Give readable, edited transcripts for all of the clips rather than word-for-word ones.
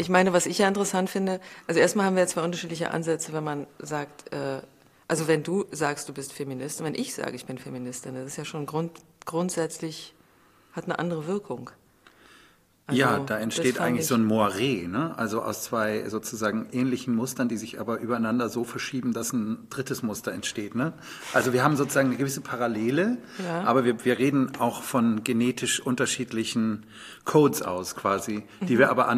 Ich meine, was ich ja interessant finde, also erstmal haben wir ja zwei unterschiedliche Ansätze, wenn man sagt, also wenn du sagst, du bist Feminist und wenn ich sage, ich bin Feministin, das ist ja schon grundsätzlich, hat eine andere Wirkung. Also, Ja, da entsteht eigentlich so ein Moiré, ne? Also aus zwei sozusagen ähnlichen Mustern, die sich aber übereinander so verschieben, dass ein drittes Muster entsteht, ne? Also wir haben sozusagen eine gewisse Parallele, aber wir reden auch von genetisch unterschiedlichen Codes aus quasi, die wir aber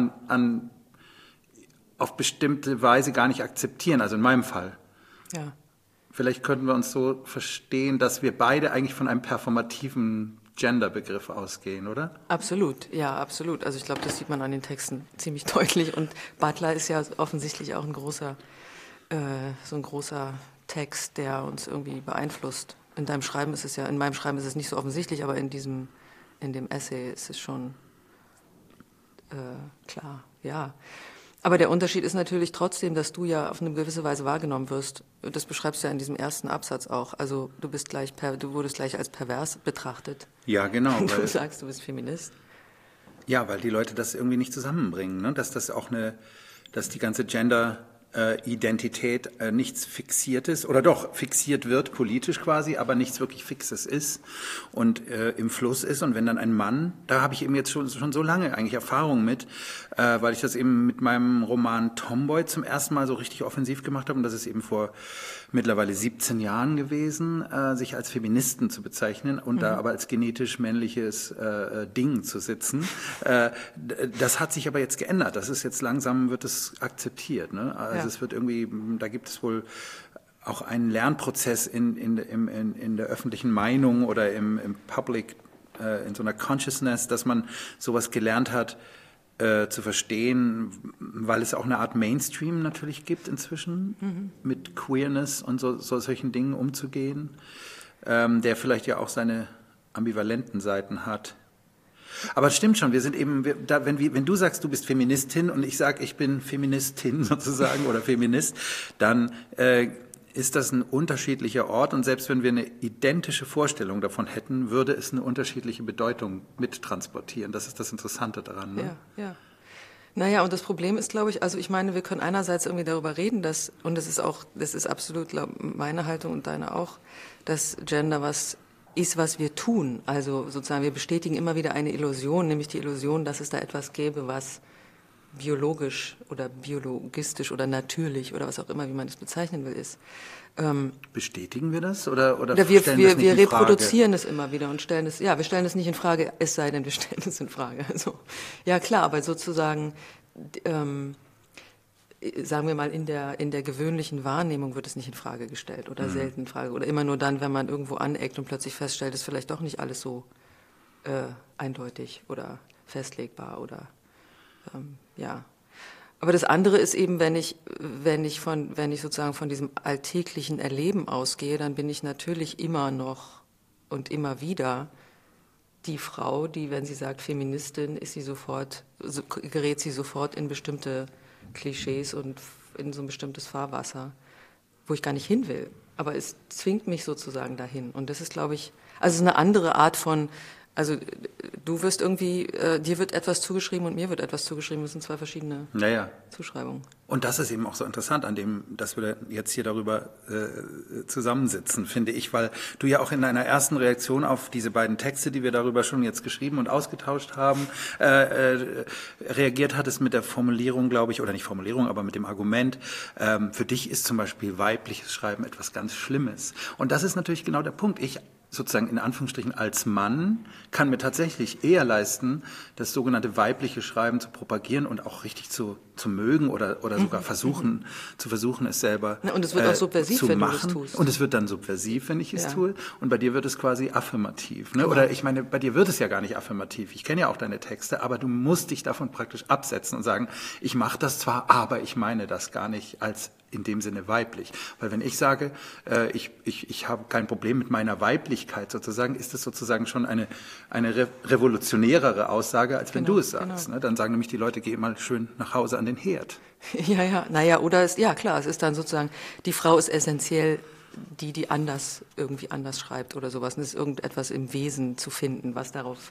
auf bestimmte Weise gar nicht akzeptieren, also in meinem Fall. Ja. Vielleicht könnten wir uns so verstehen, dass wir beide eigentlich von einem performativen Genderbegriff ausgehen, oder? Absolut, ja, absolut. Also ich glaube, das sieht man an den Texten ziemlich deutlich. Und Butler ist ja offensichtlich auch so ein großer Text, der uns irgendwie beeinflusst. In meinem Schreiben ist es nicht so offensichtlich, aber in dem Essay ist es schon klar, ja. Aber der Unterschied ist natürlich trotzdem, dass du ja auf eine gewisse Weise wahrgenommen wirst. Das beschreibst du ja in diesem ersten Absatz auch. Also du wurdest gleich als pervers betrachtet. Ja, genau. Du sagst, du bist Feminist. Ja, weil die Leute das irgendwie nicht zusammenbringen, ne? Dass die ganze Gender-Identität nichts Fixiertes oder doch fixiert wird, politisch quasi, aber nichts wirklich Fixes ist und im Fluss ist. Und wenn dann ein Mann, da habe ich eben jetzt schon so lange eigentlich Erfahrung mit, weil ich das eben mit meinem Roman Tomboy zum ersten Mal so richtig offensiv gemacht habe. Und das ist eben vor mittlerweile 17 Jahren gewesen, sich als Feministen zu bezeichnen und da aber als genetisch männliches Ding zu sitzen. Das hat sich aber jetzt geändert. Das ist jetzt langsam, wird es akzeptiert. Ne? Also es wird irgendwie, da gibt es wohl auch einen Lernprozess in der öffentlichen Meinung oder im Public, in so einer Consciousness, dass man sowas gelernt hat, zu verstehen, weil es auch eine Art Mainstream natürlich gibt inzwischen, mit Queerness und solchen Dingen umzugehen, der vielleicht ja auch seine ambivalenten Seiten hat. Aber es stimmt schon, wir sind eben, wenn du sagst, du bist Feministin und ich sage, ich bin Feministin sozusagen oder Feminist, dann ist das ein unterschiedlicher Ort und selbst wenn wir eine identische Vorstellung davon hätten, würde es eine unterschiedliche Bedeutung mittransportieren. Das ist das Interessante daran. Ne? Ja. Naja, und das Problem ist, glaube ich, also ich meine, wir können einerseits irgendwie darüber reden, das ist absolut meine Haltung und deine auch, dass Gender was ist, was wir tun. Also sozusagen, wir bestätigen immer wieder eine Illusion, nämlich die Illusion, dass es da etwas gäbe, was biologisch oder biologistisch oder natürlich oder was auch immer, wie man es bezeichnen will, ist. Bestätigen wir das oder wir reproduzieren es immer wieder und wir stellen es nicht in Frage, es sei denn, wir stellen es in Frage. Also, ja klar, aber sozusagen, sagen wir mal, in der gewöhnlichen Wahrnehmung wird es nicht in Frage gestellt oder selten in Frage oder immer nur dann, wenn man irgendwo aneckt und plötzlich feststellt, ist vielleicht doch nicht alles so eindeutig oder festlegbar oder ja. Aber das andere ist eben, wenn ich sozusagen von diesem alltäglichen Erleben ausgehe, dann bin ich natürlich immer noch und immer wieder die Frau, die, wenn sie sagt Feministin, gerät sie sofort in bestimmte Klischees und in so ein bestimmtes Fahrwasser, wo ich gar nicht hin will. Aber es zwingt mich sozusagen dahin. Und das ist, glaube ich, also es ist eine andere Art von, also du wirst irgendwie, dir wird etwas zugeschrieben und mir wird etwas zugeschrieben. Das sind zwei verschiedene Zuschreibungen. Und das ist eben auch so interessant an dem, dass wir jetzt hier darüber zusammensitzen, finde ich, weil du ja auch in deiner ersten Reaktion auf diese beiden Texte, die wir darüber schon jetzt geschrieben und ausgetauscht haben, reagiert hattest mit der Formulierung, glaube ich, oder nicht Formulierung, aber mit dem Argument, für dich ist zum Beispiel weibliches Schreiben etwas ganz Schlimmes. Und das ist natürlich genau der Punkt. Ich sozusagen in Anführungsstrichen als Mann kann mir tatsächlich eher leisten, das sogenannte weibliche Schreiben zu propagieren und auch richtig zu mögen oder sogar zu versuchen, es selber und es wird auch subversiv, zu wenn machen. Du das tust. Und es wird dann subversiv, wenn ich es tue. Und bei dir wird es quasi affirmativ. Ne? Oder ich meine, bei dir wird es ja gar nicht affirmativ. Ich kenne ja auch deine Texte, aber du musst dich davon praktisch absetzen und sagen, ich mache das zwar, aber ich meine das gar nicht als in dem Sinne weiblich. Weil wenn ich sage, ich habe kein Problem mit meiner Weiblichkeit sozusagen, ist das sozusagen schon eine revolutionärere Aussage, als wenn du es sagst. Genau. Ne? Dann sagen nämlich die Leute, geh mal schön nach Hause an den Herd. Ja, klar, es ist dann sozusagen, die Frau ist essentiell die irgendwie anders schreibt oder sowas. Und es ist irgendetwas im Wesen zu finden, was darauf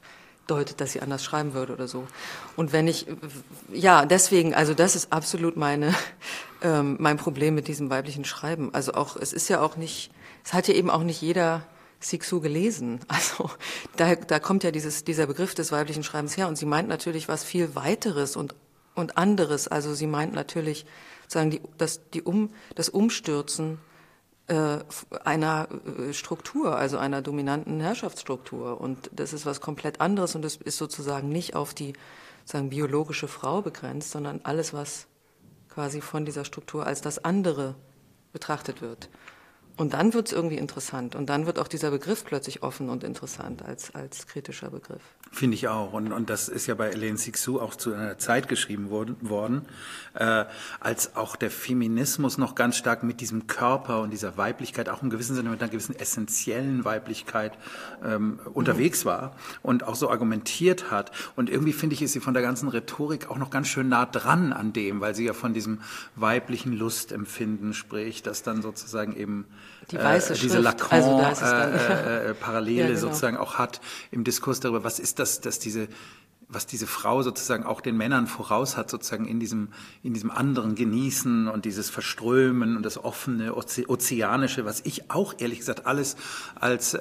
deutet, dass sie anders schreiben würde oder so. Und deswegen, also das ist absolut mein Problem mit diesem weiblichen Schreiben. Also auch, es hat ja eben auch nicht jeder Cixous gelesen. Also da kommt ja dieser Begriff des weiblichen Schreibens her und sie meint natürlich was viel Weiteres und anderes. Also sie meint natürlich sozusagen das Umstürzen einer Struktur, also einer dominanten Herrschaftsstruktur. Und das ist was komplett anderes und das ist sozusagen nicht auf die sozusagen biologische Frau begrenzt, sondern alles, was quasi von dieser Struktur als das andere betrachtet wird. Und dann wird es irgendwie interessant. Und dann wird auch dieser Begriff plötzlich offen und interessant als kritischer Begriff. Finde ich auch. Und das ist ja bei Hélène Cixous auch zu einer Zeit geschrieben worden, als auch der Feminismus noch ganz stark mit diesem Körper und dieser Weiblichkeit, auch im gewissen Sinne mit einer gewissen essentiellen Weiblichkeit unterwegs war und auch so argumentiert hat. Und irgendwie finde ich, ist sie von der ganzen Rhetorik auch noch ganz schön nah dran an dem, weil sie ja von diesem weiblichen Lustempfinden spricht, das dann sozusagen eben die weiße diese Lacan-Parallele ja, genau. sozusagen auch hat im Diskurs darüber, was ist das, was diese Frau sozusagen auch den Männern voraus hat, sozusagen in diesem anderen Genießen und dieses Verströmen und das offene, Ozeanische, was ich auch ehrlich gesagt alles als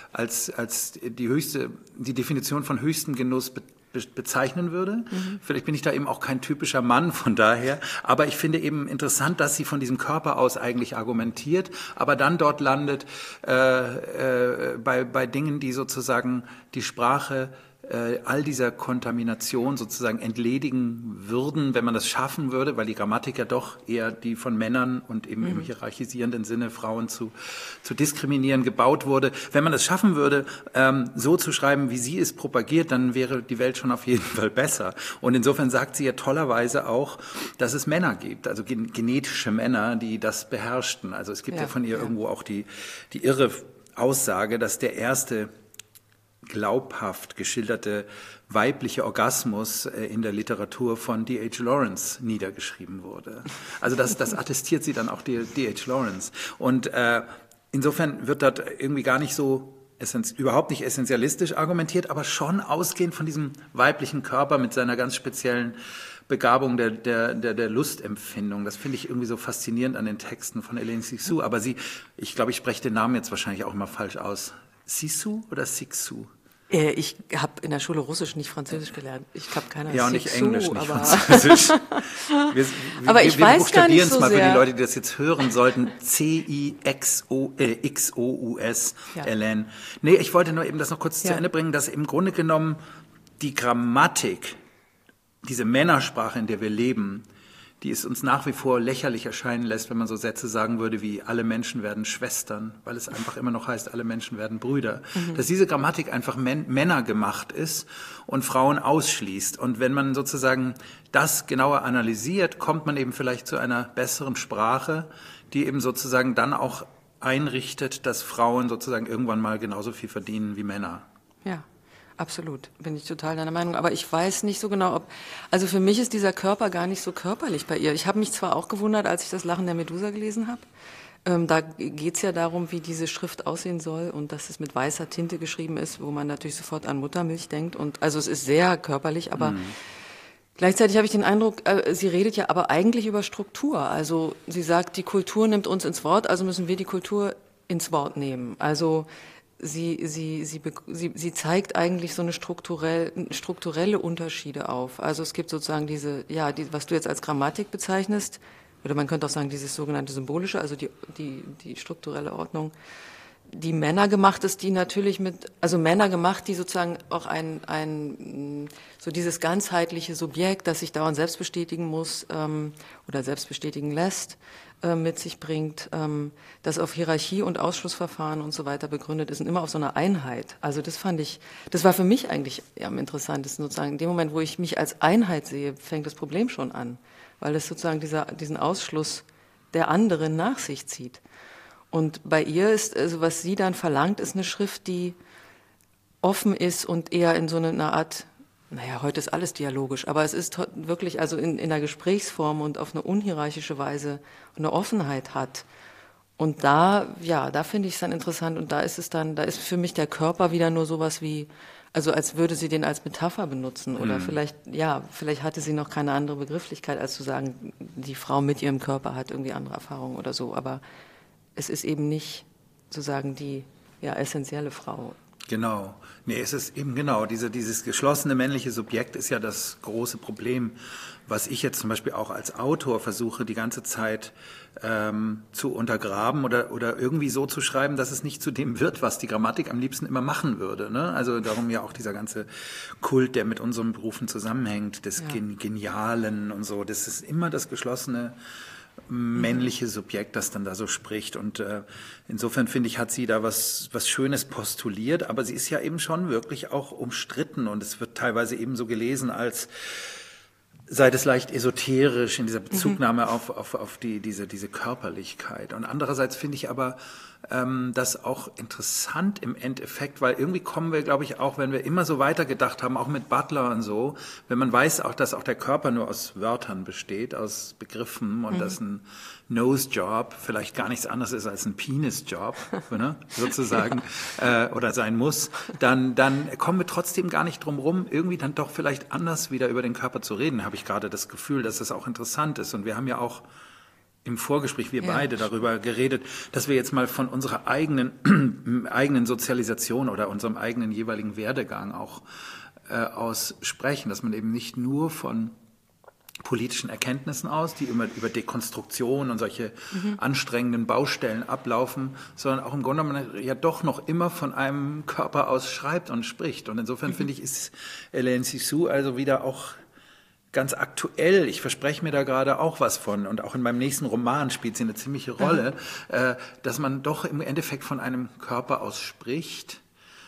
die Definition von höchstem Genuss bezeichnen würde. Vielleicht bin ich da eben auch kein typischer Mann von daher, aber ich finde eben interessant, dass sie von diesem Körper aus eigentlich argumentiert, aber dann dort landet bei Dingen, die sozusagen die Sprache all dieser Kontamination sozusagen entledigen würden, wenn man das schaffen würde, weil die Grammatik ja doch eher die von Männern und eben im hierarchisierenden Sinne Frauen zu diskriminieren gebaut wurde. Wenn man das schaffen würde, so zu schreiben, wie sie es propagiert, dann wäre die Welt schon auf jeden Fall besser. Und insofern sagt sie ja tollerweise auch, dass es Männer gibt, also genetische Männer, die das beherrschten. Also es gibt ja von ihr irgendwo auch die irre Aussage, dass der erste glaubhaft geschilderte weibliche Orgasmus in der Literatur von D.H. Lawrence niedergeschrieben wurde. Also das attestiert sie dann auch D.H. Lawrence. Und insofern wird dort irgendwie gar nicht so überhaupt nicht essentialistisch argumentiert, aber schon ausgehend von diesem weiblichen Körper mit seiner ganz speziellen Begabung der Lustempfindung. Das finde ich irgendwie so faszinierend an den Texten von Hélène Cixous. Aber ich glaube, ich spreche den Namen jetzt wahrscheinlich auch immer falsch aus. Cixous oder Cixous? Ich habe in der Schule Russisch, nicht Französisch gelernt. Ich habe keine Ahnung. Ja, und nicht Englisch, nicht Französisch. Aber ich weiß gar nicht so sehr. Wir buchstabieren es mal für die Leute, die das jetzt hören sollten. Cixous, Hélène. Nee, ich wollte nur eben das noch kurz zu Ende bringen, dass im Grunde genommen die Grammatik, diese Männersprache, in der wir leben, die es uns nach wie vor lächerlich erscheinen lässt, wenn man so Sätze sagen würde wie alle Menschen werden Schwestern, weil es einfach immer noch heißt, alle Menschen werden Brüder. Dass diese Grammatik einfach Männer gemacht ist und Frauen ausschließt. Und wenn man sozusagen das genauer analysiert, kommt man eben vielleicht zu einer besseren Sprache, die eben sozusagen dann auch einrichtet, dass Frauen sozusagen irgendwann mal genauso viel verdienen wie Männer. Ja. Absolut, bin ich total deiner Meinung. Aber ich weiß nicht so genau, also für mich ist dieser Körper gar nicht so körperlich bei ihr. Ich habe mich zwar auch gewundert, als ich das Lachen der Medusa gelesen habe. Da geht's ja darum, wie diese Schrift aussehen soll und dass es mit weißer Tinte geschrieben ist, wo man natürlich sofort an Muttermilch denkt. Und also es ist sehr körperlich, aber gleichzeitig habe ich den Eindruck, sie redet ja aber eigentlich über Struktur. Also sie sagt, die Kultur nimmt uns ins Wort, also müssen wir die Kultur ins Wort nehmen. Also Sie zeigt eigentlich so eine strukturelle Unterschiede auf. Also es gibt sozusagen was du jetzt als Grammatik bezeichnest, oder man könnte auch sagen, dieses sogenannte Symbolische, also die strukturelle Ordnung, die Männer gemacht ist, die natürlich Männer gemacht, die sozusagen auch so dieses ganzheitliche Subjekt, das sich dauernd selbst bestätigen muss, oder selbst bestätigen lässt, mit sich bringt, das auf Hierarchie und Ausschlussverfahren und so weiter begründet ist und immer auf so einer Einheit. Also das war für mich eigentlich am interessantesten sozusagen. In dem Moment, wo ich mich als Einheit sehe, fängt das Problem schon an, weil es sozusagen diesen Ausschluss der anderen nach sich zieht. Und bei ihr ist, also was sie dann verlangt, ist eine Schrift, die offen ist und eher in so einer Art, heute ist alles dialogisch, aber es ist wirklich also in einer Gesprächsform und auf eine unhierarchische Weise eine Offenheit hat. Und da finde ich es dann interessant und da ist für mich der Körper wieder nur sowas wie Also als würde sie den als Metapher benutzen oder vielleicht hatte sie noch keine andere Begrifflichkeit, als zu sagen, die Frau mit ihrem Körper hat irgendwie andere Erfahrungen oder so. Aber es ist eben nicht sozusagen die essentielle Frau. Genau. Nee, es ist eben genau, dieses geschlossene männliche Subjekt ist ja das große Problem, was ich jetzt zum Beispiel auch als Autor versuche, die ganze Zeit zu untergraben oder irgendwie so zu schreiben, dass es nicht zu dem wird, was die Grammatik am liebsten immer machen würde. Ne? Also darum ja auch dieser ganze Kult, der mit unseren Berufen zusammenhängt, des Genialen und so. Das ist immer das geschlossene männliche Subjekt, das dann da so spricht. Und insofern finde ich, hat sie da was Schönes postuliert, aber sie ist ja eben schon wirklich auch umstritten und es wird teilweise eben so gelesen, als sei das leicht esoterisch in dieser Bezugnahme auf diese Körperlichkeit. Und andererseits finde ich aber das auch interessant im Endeffekt, weil irgendwie kommen wir, glaube ich, auch, wenn wir immer so weitergedacht haben, auch mit Butler und so, wenn man weiß auch, dass auch der Körper nur aus Wörtern besteht, aus Begriffen und dass ein Nose-Job vielleicht gar nichts anderes ist als ein Penis-Job, ne, sozusagen, oder sein muss, dann kommen wir trotzdem gar nicht drum rum, irgendwie dann doch vielleicht anders wieder über den Körper zu reden, habe ich gerade das Gefühl, dass das auch interessant ist. Und wir haben ja auch im Vorgespräch, wir beide, darüber geredet, dass wir jetzt mal von unserer eigenen Sozialisation oder unserem eigenen jeweiligen Werdegang auch aus sprechen, dass man eben nicht nur von politischen Erkenntnissen aus, die immer über Dekonstruktion und solche anstrengenden Baustellen ablaufen, sondern auch im Grunde genommen ja doch noch immer von einem Körper aus schreibt und spricht. Und insofern finde ich, ist Hélène Cixous also wieder auch ganz aktuell. Ich verspreche mir da gerade auch was von. Und auch in meinem nächsten Roman spielt sie eine ziemliche Rolle, dass man doch im Endeffekt von einem Körper aus spricht.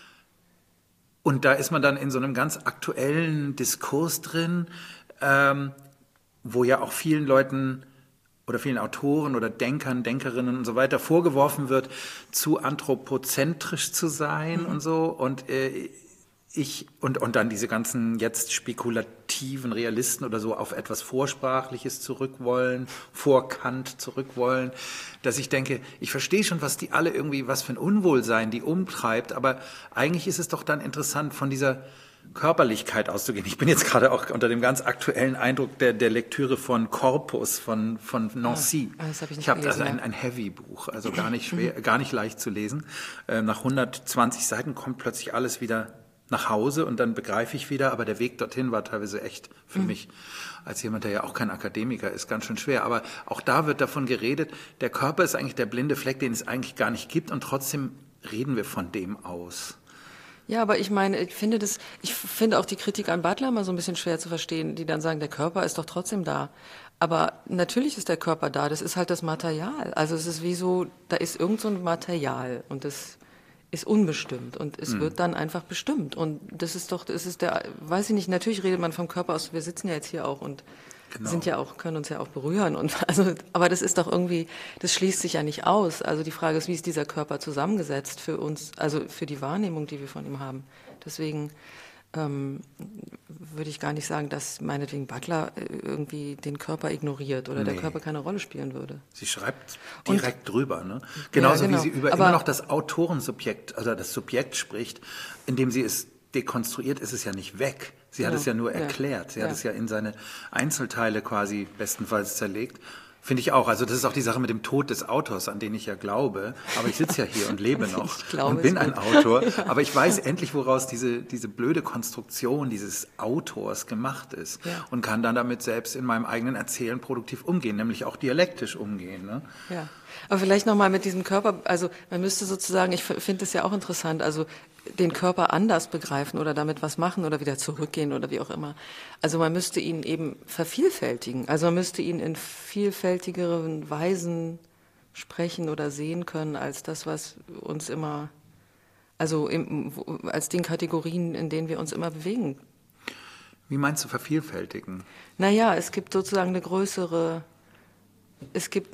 Und da ist man dann in so einem ganz aktuellen Diskurs drin, wo ja auch vielen Leuten oder vielen Autoren oder Denkern, Denkerinnen und so weiter vorgeworfen wird, zu anthropozentrisch zu sein und so. Und und dann diese ganzen jetzt spekulativen Realisten oder so auf etwas Vorsprachliches zurückwollen, vor Kant zurückwollen, dass ich denke, ich verstehe schon, was die alle irgendwie, was für ein Unwohlsein die umtreibt, aber eigentlich ist es doch dann interessant, von dieser Körperlichkeit auszugehen. Ich bin jetzt gerade auch unter dem ganz aktuellen Eindruck der Lektüre von Corpus von Nancy. Das habe ich nicht ich habe gelesen, also ein Heavy-Buch, also gar nicht schwer, gar nicht leicht zu lesen. Nach 120 Seiten kommt plötzlich alles wieder nach Hause und dann begreife ich wieder, aber der Weg dorthin war teilweise echt für mich, als jemand, der ja auch kein Akademiker ist, ganz schön schwer. Aber auch da wird davon geredet, der Körper ist eigentlich der blinde Fleck, den es eigentlich gar nicht gibt und trotzdem reden wir von dem aus. Ja, aber ich meine, ich finde auch die Kritik an Butler mal so ein bisschen schwer zu verstehen, die dann sagen, der Körper ist doch trotzdem da. Aber natürlich ist der Körper da, das ist halt das Material. Also es ist wie so, da ist irgend so ein Material und das ist unbestimmt und es wird dann einfach bestimmt. Und das ist weiß ich nicht, natürlich redet man vom Körper aus, wir sitzen ja jetzt hier auch und sind ja auch, können uns ja auch berühren und aber das ist doch irgendwie, das schließt sich ja nicht aus. Also die Frage ist, wie ist dieser Körper zusammengesetzt für uns, also für die Wahrnehmung, die wir von ihm haben. Deswegen würde ich gar nicht sagen, dass meinetwegen Butler irgendwie den Körper ignoriert oder der Körper keine Rolle spielen würde. Sie schreibt direkt drüber, ne? Genauso wie sie immer noch das Autorensubjekt, also das Subjekt spricht, indem sie es dekonstruiert, ist es ja nicht weg. Sie hat es ja nur erklärt. Sie hat es ja in seine Einzelteile quasi bestenfalls zerlegt. Finde ich auch. Also das ist auch die Sache mit dem Tod des Autors, an den ich ja glaube. Aber ich sitze ja hier und lebe noch und bin ein Autor. Aber ich weiß endlich, woraus diese blöde Konstruktion dieses Autors gemacht ist. Ja. Und kann dann damit selbst in meinem eigenen Erzählen produktiv umgehen, nämlich auch dialektisch umgehen. Ne? Ja. Aber vielleicht nochmal mit diesem Körper, also man müsste sozusagen, ich finde es ja auch interessant, also den Körper anders begreifen oder damit was machen oder wieder zurückgehen oder wie auch immer. Also man müsste ihn eben vervielfältigen. Also man müsste ihn in vielfältigeren Weisen sprechen oder sehen können als das, was uns immer, also als den Kategorien, in denen wir uns immer bewegen. Wie meinst du vervielfältigen? Naja, es gibt sozusagen eine größere, es gibt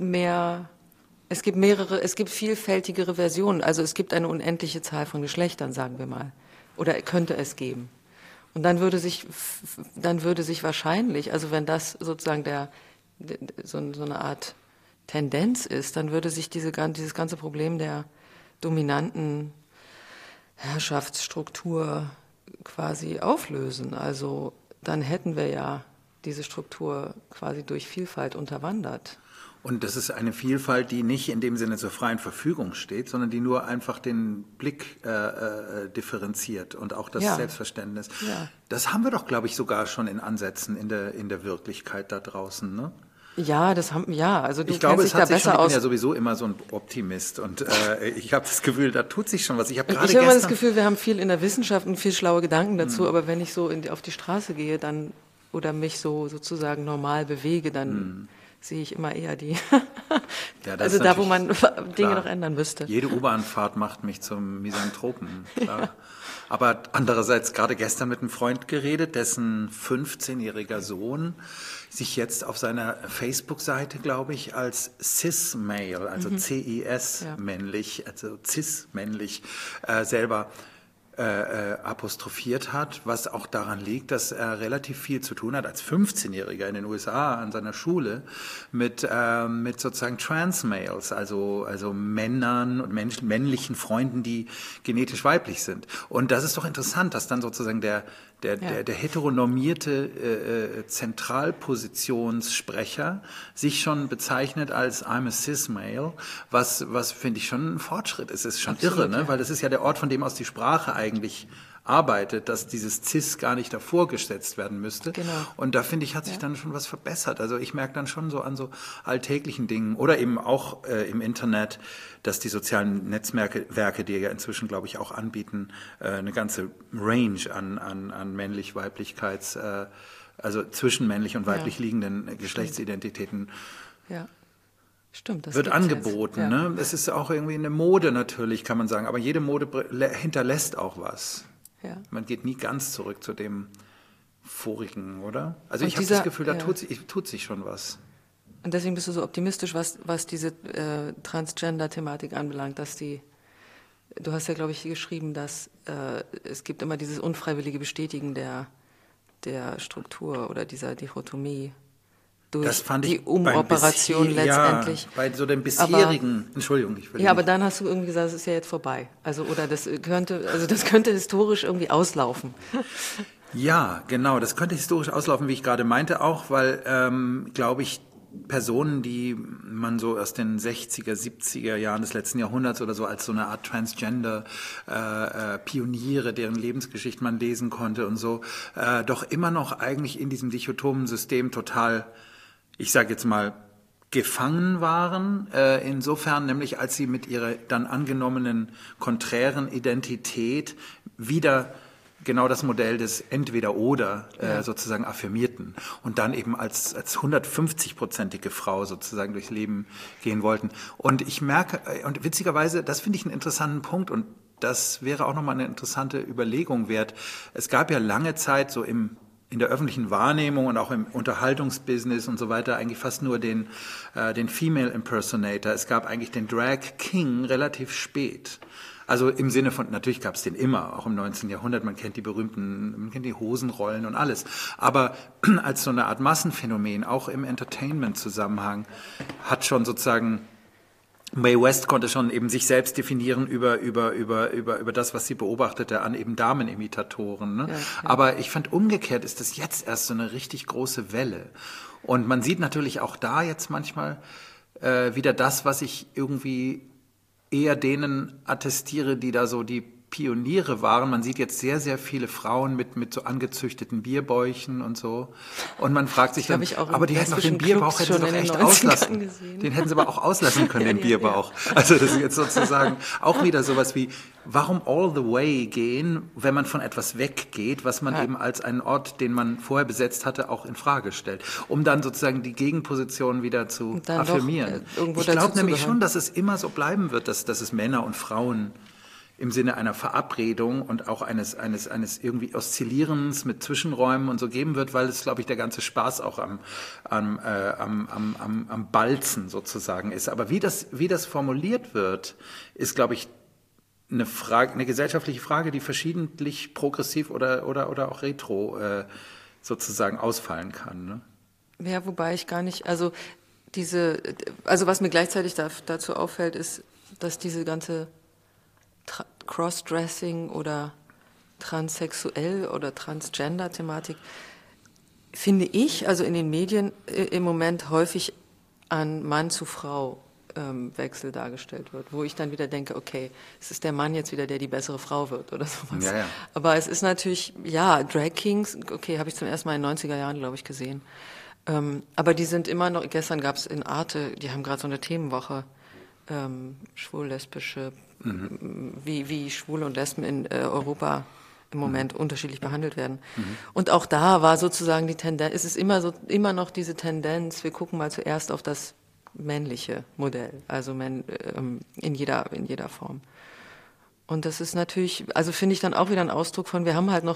vielfältigere Versionen. Also es gibt eine unendliche Zahl von Geschlechtern, sagen wir mal. Oder könnte es geben. Und dann würde sich wahrscheinlich, also wenn das sozusagen so eine Art Tendenz ist, dann würde sich dieses ganze Problem der dominanten Herrschaftsstruktur quasi auflösen. Also dann hätten wir ja diese Struktur quasi durch Vielfalt unterwandert. Und das ist eine Vielfalt, die nicht in dem Sinne zur freien Verfügung steht, sondern die nur einfach den Blick differenziert und auch das Selbstverständnis. Ja. Das haben wir doch, glaube ich, sogar schon in Ansätzen in der Wirklichkeit da draußen, ne? Ja, also du ich glaube, kennst dich da besser aus. Ich bin ja sowieso immer so ein Optimist und ich habe das Gefühl, da tut sich schon was. Ich habe immer das Gefühl, wir haben viel in der Wissenschaft und viel schlaue Gedanken dazu, aber wenn ich so auf die Straße gehe, dann oder mich so sozusagen normal bewege, dann sehe ich immer eher die, also da, wo man Dinge noch ändern müsste. Jede U-Bahn-Fahrt macht mich zum Misanthropen, klar. Aber andererseits gerade gestern mit einem Freund geredet, dessen 15-jähriger Sohn sich jetzt auf seiner Facebook-Seite, glaube ich, als Cis-Male, also CIS männlich, also cis-männlich selber apostrophiert hat, was auch daran liegt, dass er relativ viel zu tun hat als 15-Jähriger in den USA an seiner Schule mit sozusagen Trans-Males, also Männern und männlichen Freunden, die genetisch weiblich sind. Und das ist doch interessant, dass dann sozusagen der heteronormierte Zentralpositionssprecher sich schon bezeichnet als I'm a cis-male, was finde ich schon ein Fortschritt ist. Es ist schon Absolut, irre, ne? Weil das ist ja der Ort, von dem aus die Sprache eigentlich arbeitet, dass dieses cis gar nicht davor gesetzt werden müsste. Genau. Und da finde ich, hat sich dann schon was verbessert. Also ich merke dann schon so an so alltäglichen Dingen oder eben auch im Internet, dass die sozialen Netzwerke, die ja inzwischen, glaube ich, auch anbieten, eine ganze Range an männlich-weiblichkeits, also zwischen männlich und weiblich liegenden Geschlechtsidentitäten. Ja. Stimmt, das wird angeboten. Ja. Ne? Es ist auch irgendwie eine Mode natürlich, kann man sagen. Aber jede Mode hinterlässt auch was. Ja. Man geht nie ganz zurück zu dem Vorigen, oder? Also ich habe das Gefühl, da tut sich schon was. Und deswegen bist du so optimistisch, was diese Transgender-Thematik anbelangt, dass du hast ja, glaube ich, geschrieben, dass es gibt immer dieses unfreiwillige Bestätigen der Struktur oder dieser Dichotomie. Durch die Umoperation letztendlich. Ja, bei so dem bisherigen, Entschuldigung, ich will ja, aber dann hast du irgendwie gesagt, es ist ja jetzt vorbei. Also das könnte historisch irgendwie auslaufen. Ja, genau, das könnte historisch auslaufen, wie ich gerade meinte auch, weil, glaube ich, Personen, die man so aus den 60er, 70er Jahren des letzten Jahrhunderts oder so als so eine Art Transgender Pioniere, deren Lebensgeschichte man lesen konnte und so, doch immer noch eigentlich in diesem dichotomen System total, ich sage jetzt mal, gefangen waren, insofern nämlich, als sie mit ihrer dann angenommenen konträren Identität wieder genau das Modell des Entweder-Oder sozusagen affirmierten und dann eben als 150-prozentige Frau sozusagen durchs Leben gehen wollten. Und ich merke, und witzigerweise, das finde ich einen interessanten Punkt und das wäre auch nochmal eine interessante Überlegung wert. Es gab ja lange Zeit so in der öffentlichen Wahrnehmung und auch im Unterhaltungsbusiness und so weiter eigentlich fast nur den Female Impersonator. Es gab eigentlich den Drag King relativ spät. Also im Sinne von, natürlich gab es den immer, auch im 19. Jahrhundert, man kennt die Hosenrollen und alles. Aber als so eine Art Massenphänomen, auch im Entertainment-Zusammenhang, hat schon sozusagen Mae West konnte schon eben sich selbst definieren über das, was sie beobachtete an eben Damenimitatoren. Ne? Ja. Aber ich fand umgekehrt ist das jetzt erst so eine richtig große Welle. Und man sieht natürlich auch da jetzt manchmal wieder das, was ich irgendwie eher denen attestiere, die da so die Pioniere waren. Man sieht jetzt sehr, sehr viele Frauen mit so angezüchteten Bierbäuchen und so. Und man fragt sich dann, aber die hätten doch den Bierbauch hätten sie doch echt auslassen. Den hätten sie aber auch auslassen können, den Bierbauch. Ja. Also das ist jetzt sozusagen auch wieder sowas wie, warum all the way gehen, wenn man von etwas weggeht, was man eben als einen Ort, den man vorher besetzt hatte, auch in Frage stellt, um dann sozusagen die Gegenposition wieder zu affirmieren. Ich glaube nämlich schon, dass es immer so bleiben wird, dass es Männer und Frauen im Sinne einer Verabredung und auch eines irgendwie Oszillierens mit Zwischenräumen und so geben wird, weil es, glaube ich, der ganze Spaß auch am Balzen sozusagen ist. Aber wie das formuliert wird, ist, glaube ich, eine gesellschaftliche Frage, die verschiedentlich progressiv oder auch retro sozusagen ausfallen kann. Ne? Ja, wobei ich gar nicht, also was mir gleichzeitig dazu auffällt, ist, dass diese ganze Crossdressing oder transsexuell oder Transgender-Thematik, finde ich, also in den Medien im Moment häufig an Mann zu Frau Wechsel dargestellt wird, wo ich dann wieder denke, okay, es ist der Mann jetzt wieder, der die bessere Frau wird oder sowas. Ja, ja. Aber es ist natürlich, ja, Drag Kings, okay, habe ich zum ersten Mal in den 90er Jahren, glaube ich, gesehen. Aber die sind immer noch, gestern gab es in Arte, die haben gerade so eine Themenwoche, schwul-lesbische, wie Schwule und Lesben in Europa im Moment unterschiedlich behandelt werden. Und auch da war sozusagen die Tendenz, es ist immer noch diese Tendenz, wir gucken mal zuerst auf das männliche Modell, also in jeder Form. Und das ist natürlich, also finde ich dann auch wieder ein Ausdruck von, wir haben halt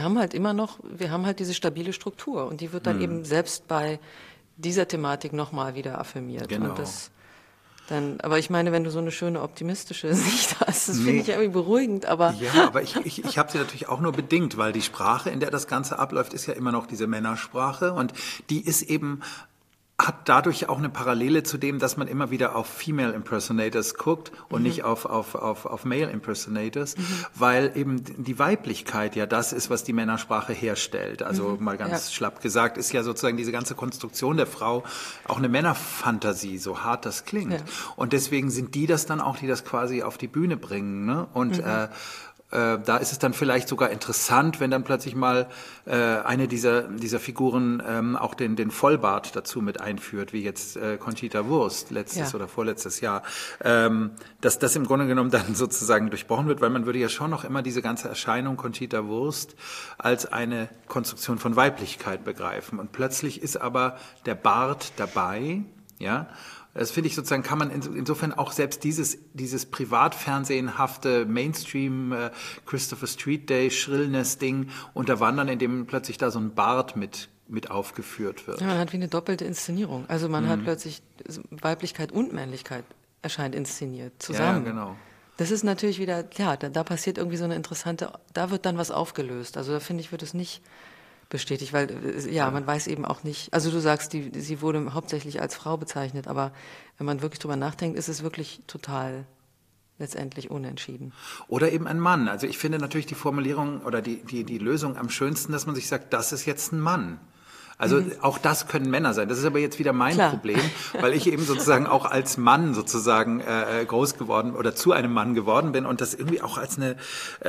diese stabile Struktur und die wird dann eben selbst bei dieser Thematik nochmal wieder affirmiert. Genau. Und aber ich meine, wenn du so eine schöne optimistische Sicht hast, das finde ich irgendwie beruhigend, aber... Ja, aber ich habe sie natürlich auch nur bedingt, weil die Sprache, in der das Ganze abläuft, ist ja immer noch diese Männersprache und die ist eben... hat dadurch auch eine Parallele zu dem, dass man immer wieder auf Female Impersonators guckt und nicht auf Male Impersonators, weil eben die Weiblichkeit ja das ist, was die Männersprache herstellt. Also mal ganz schlapp gesagt, ist ja sozusagen diese ganze Konstruktion der Frau auch eine Männerfantasie, so hart das klingt. Ja. Und deswegen sind die das dann auch, die das quasi auf die Bühne bringen, ne? Und da ist es dann vielleicht sogar interessant, wenn dann plötzlich mal eine dieser Figuren auch den Vollbart dazu mit einführt, wie jetzt Conchita Wurst letztes oder vorletztes Jahr, dass das im Grunde genommen dann sozusagen durchbrochen wird, weil man würde ja schon noch immer diese ganze Erscheinung Conchita Wurst als eine Konstruktion von Weiblichkeit begreifen. Und plötzlich ist aber der Bart dabei, ja. Das finde ich sozusagen, kann man insofern auch selbst dieses privatfernsehenhafte Mainstream Christopher Street Day Schrillness-Ding unterwandern, indem plötzlich da so ein Bart mit aufgeführt wird. Ja, man hat wie eine doppelte Inszenierung. Also man hat plötzlich Weiblichkeit und Männlichkeit erscheint inszeniert zusammen. Ja, genau. Das ist natürlich wieder, ja, da passiert irgendwie so eine interessante, da wird dann was aufgelöst. Also da finde ich, wird es nicht bestätigt, weil man weiß eben auch nicht, also du sagst, sie wurde hauptsächlich als Frau bezeichnet, aber wenn man wirklich drüber nachdenkt, ist es wirklich total letztendlich unentschieden. Oder eben ein Mann. Also ich finde natürlich die Formulierung oder die Lösung am schönsten, dass man sich sagt, das ist jetzt ein Mann. Also auch das können Männer sein. Das ist aber jetzt wieder mein Problem, weil ich eben sozusagen auch als Mann sozusagen groß geworden oder zu einem Mann geworden bin und das irgendwie auch als eine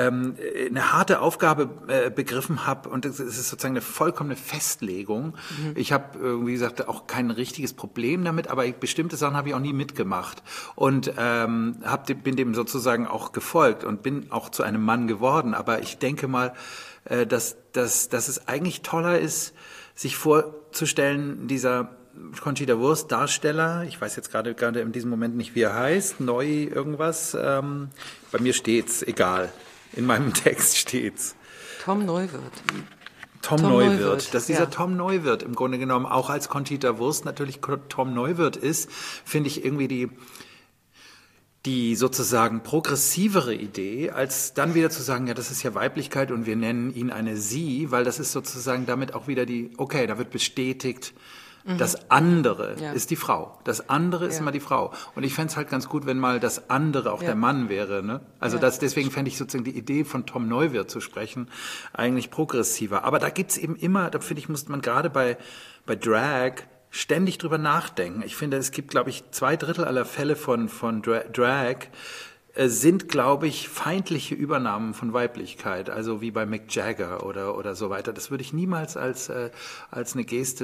harte Aufgabe begriffen habe. Und es ist sozusagen eine vollkommene Festlegung. Ich habe, wie gesagt, auch kein richtiges Problem damit, aber bestimmte Sachen habe ich auch nie mitgemacht. Und bin dem sozusagen auch gefolgt und bin auch zu einem Mann geworden. Aber ich denke mal, dass es eigentlich toller ist, sich vorzustellen, dieser Conchita Wurst Darsteller, ich weiß jetzt gerade in diesem Moment nicht, wie er heißt, neu irgendwas, bei mir steht's, egal, in meinem Text steht's. Tom Neuwirth. Tom Neuwirth, dass dieser Tom Neuwirth im Grunde genommen auch als Conchita Wurst natürlich Tom Neuwirth ist, finde ich irgendwie die sozusagen progressivere Idee, als dann wieder zu sagen, ja, das ist ja Weiblichkeit und wir nennen ihn eine Sie, weil das ist sozusagen damit auch wieder da wird bestätigt, das andere ist die Frau. Das andere ist immer die Frau. Und ich fände es halt ganz gut, wenn mal das andere auch der Mann wäre. Ne? Also deswegen fände ich sozusagen die Idee von Tom Neuwirth zu sprechen eigentlich progressiver. Aber da gibt's eben immer, da finde ich, muss man gerade bei Drag ständig drüber nachdenken. Ich finde, es gibt, glaube ich, 2/3 aller Fälle von Drag sind, glaube ich, feindliche Übernahmen von Weiblichkeit, also wie bei Mick Jagger oder so weiter. Das würde ich niemals als eine Geste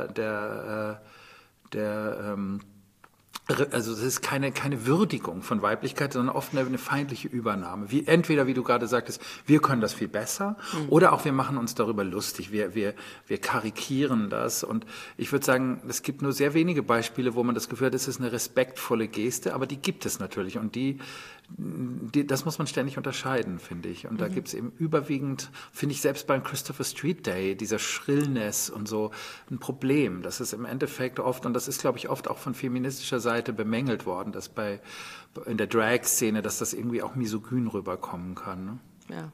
also es ist keine Würdigung von Weiblichkeit, sondern oft eine feindliche Übernahme. Entweder, wie du gerade sagtest, wir können das viel besser, oder auch wir machen uns darüber lustig, wir karikieren das. Und ich würde sagen, es gibt nur sehr wenige Beispiele, wo man das Gefühl hat, es ist eine respektvolle Geste, aber die gibt es natürlich. Und das muss man ständig unterscheiden, finde ich. Und da gibt es eben überwiegend, finde ich selbst beim Christopher Street Day, dieser Schrillness und so, ein Problem. Das ist im Endeffekt oft, und das ist, glaube ich, oft auch von feministischer Seite bemängelt worden, dass in der Drag-Szene, dass das irgendwie auch misogyn rüberkommen kann. Ne? Ja.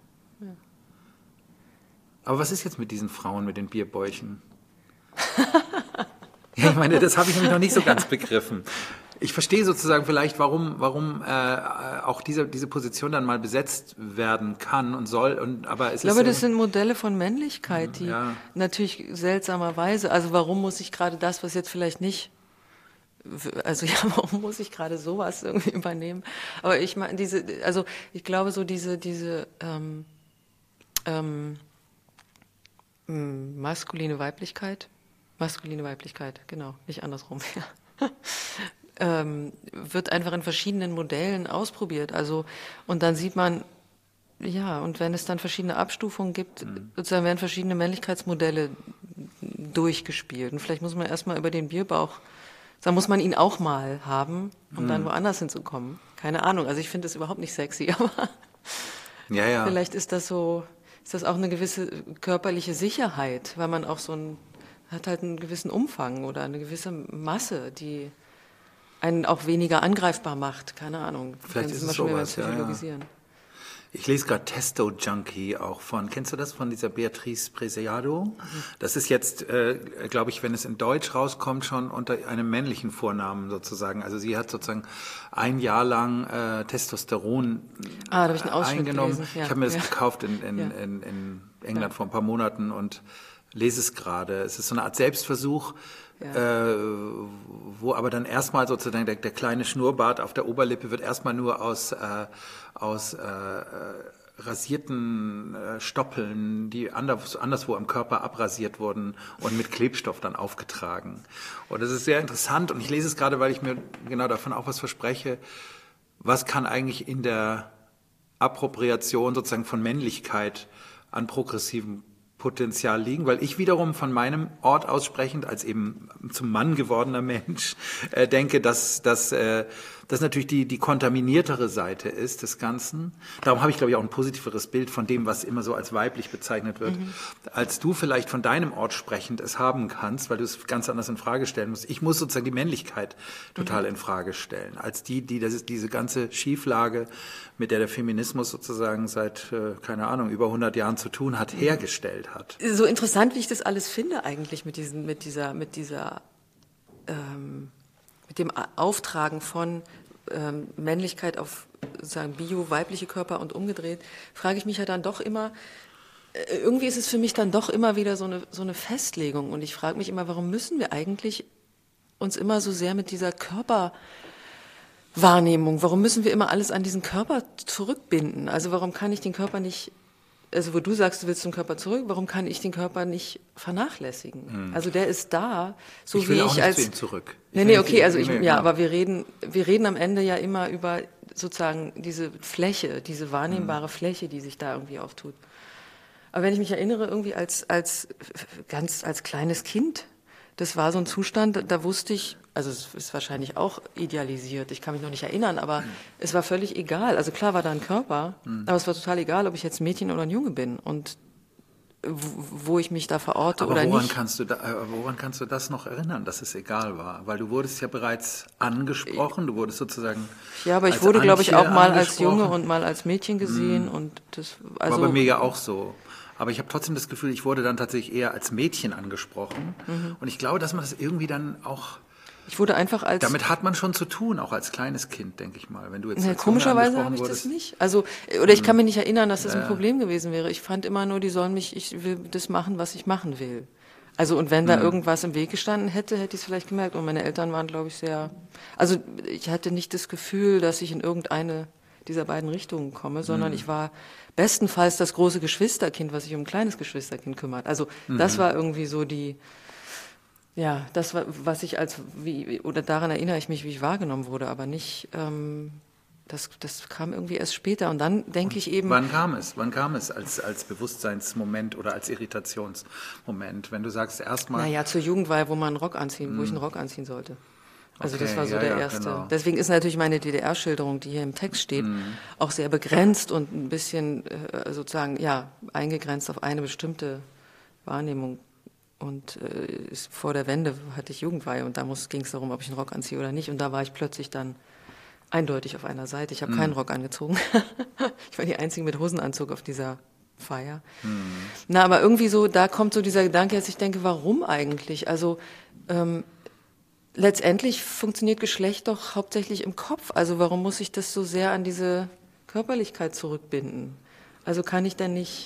Aber was ist jetzt mit diesen Frauen mit den Bierbäuchen? Ja, ich meine, das habe ich nämlich noch nicht so ganz begriffen. Ich verstehe sozusagen vielleicht, warum auch diese Position dann mal besetzt werden kann und soll. Aber ich glaube, das sind Modelle von Männlichkeit, die natürlich seltsamerweise, also warum muss ich gerade das, was jetzt vielleicht nicht, also ja, warum muss ich gerade sowas irgendwie übernehmen? Aber ich meine, ich glaube so diese maskuline Weiblichkeit, genau, nicht andersrum, wird einfach in verschiedenen Modellen ausprobiert. Also, und dann sieht man, ja, und wenn es dann verschiedene Abstufungen gibt, sozusagen werden verschiedene Männlichkeitsmodelle durchgespielt. Und vielleicht muss man erstmal über den Bierbauch, da muss man ihn auch mal haben, um dann woanders hinzukommen. Keine Ahnung, also ich finde das überhaupt nicht sexy, aber vielleicht ist das auch eine gewisse körperliche Sicherheit, weil man auch hat halt einen gewissen Umfang oder eine gewisse Masse, die einen auch weniger angreifbar macht. Keine Ahnung. Vielleicht ist es sowas, psychologisieren. Ich lese gerade Testo Junkie auch kennst du das, von dieser Beatrice Preciado? Das ist jetzt, glaube ich, wenn es in Deutsch rauskommt, schon unter einem männlichen Vornamen sozusagen. Also sie hat sozusagen ein Jahr lang Testosteron da habe ich einen Ausschnitt eingenommen. gelesen. Ja. Ich habe mir das gekauft in England vor ein paar Monaten und lese es gerade. Es ist so eine Art Selbstversuch, wo aber dann erstmal sozusagen der kleine Schnurrbart auf der Oberlippe wird erstmal nur aus rasierten Stoppeln, die anderswo am Körper abrasiert wurden und mit Klebstoff dann aufgetragen. Und das ist sehr interessant und ich lese es gerade, weil ich mir genau davon auch was verspreche. Was kann eigentlich in der Appropriation sozusagen von Männlichkeit an progressivem Potenzial liegen, weil ich wiederum von meinem Ort aus sprechend als eben zum Mann gewordener Mensch denke, dass das natürlich die kontaminiertere Seite ist des Ganzen. Darum habe ich, glaube ich, auch ein positiveres Bild von dem, was immer so als weiblich bezeichnet wird, als du vielleicht von deinem Ort sprechend es haben kannst, weil du es ganz anders in Frage stellen musst. Ich muss sozusagen die Männlichkeit total in Frage stellen, als diese ganze Schieflage, mit der Feminismus sozusagen seit, keine Ahnung, über 100 Jahren zu tun hat, hergestellt hat. So interessant, wie ich das alles finde eigentlich mit dem Auftragen von Männlichkeit auf sozusagen weibliche Körper und umgedreht, frage ich mich ja dann doch immer, irgendwie ist es für mich dann doch immer wieder so eine Festlegung und ich frage mich immer, warum müssen wir eigentlich uns immer so sehr mit dieser Körperwahrnehmung, warum müssen wir immer alles an diesen Körper zurückbinden? Also warum kann ich den Körper nicht, also wo du sagst, du willst zum Körper zurück, warum kann ich den Körper nicht vernachlässigen? Also der ist da, so ich will wie auch ich nicht als zu ihm zurück. Aber wir reden am Ende ja immer über sozusagen diese Fläche, diese wahrnehmbare Fläche, die sich da irgendwie auftut. Aber wenn ich mich erinnere, irgendwie als kleines Kind, das war so ein Zustand, da wusste ich, also es ist wahrscheinlich auch idealisiert, ich kann mich noch nicht erinnern, aber es war völlig egal. Also klar war da ein Körper, aber es war total egal, ob ich jetzt ein Mädchen oder ein Junge bin und wo ich mich da verorte oder nicht. Woran kannst du das noch erinnern, dass es egal war? Weil du wurdest ja bereits angesprochen, du wurdest sozusagen. Ja, aber ich wurde, glaube ich, auch mal als Junge und mal als Mädchen gesehen und das, also. War bei mir ja auch so. Aber ich habe trotzdem das Gefühl, ich wurde dann tatsächlich eher als Mädchen angesprochen. Und ich glaube, dass man das irgendwie dann auch. Ich wurde einfach als. Damit hat man schon zu tun, auch als kleines Kind, denke ich mal. Wenn du jetzt komischerweise habe ich das nicht. Also, oder ich kann mich nicht erinnern, dass das ein Problem gewesen wäre. Ich fand immer nur, ich will das machen, was ich machen will. Also, und wenn da irgendwas im Weg gestanden hätte ich es vielleicht gemerkt. Und meine Eltern waren, glaube ich, also ich hatte nicht das Gefühl, dass ich in irgendeine dieser beiden Richtungen komme, sondern ich war bestenfalls das große Geschwisterkind, was sich um ein kleines Geschwisterkind kümmert. Also, das war irgendwie so das war, was ich oder daran erinnere ich mich, wie ich wahrgenommen wurde, aber nicht, das kam irgendwie erst später und dann denke ich eben. Wann kam es als Bewusstseinsmoment oder als Irritationsmoment, wenn du sagst erstmal? Naja, zur Jugendweihe, wo ich einen Rock anziehen sollte. Also das war so der erste. Genau. Deswegen ist natürlich meine DDR-Schilderung, die hier im Text steht, auch sehr begrenzt und ein bisschen sozusagen eingegrenzt auf eine bestimmte Wahrnehmung. Und vor der Wende hatte ich Jugendweihe und da ging es darum, ob ich einen Rock anziehe oder nicht. Und da war ich plötzlich dann eindeutig auf einer Seite. Ich habe keinen Rock angezogen. Ich war die Einzige mit Hosenanzug auf dieser Feier. Na, aber irgendwie so, da kommt so dieser Gedanke, dass ich denke, warum eigentlich? Also letztendlich funktioniert Geschlecht doch hauptsächlich im Kopf. Also warum muss ich das so sehr an diese Körperlichkeit zurückbinden? Also kann ich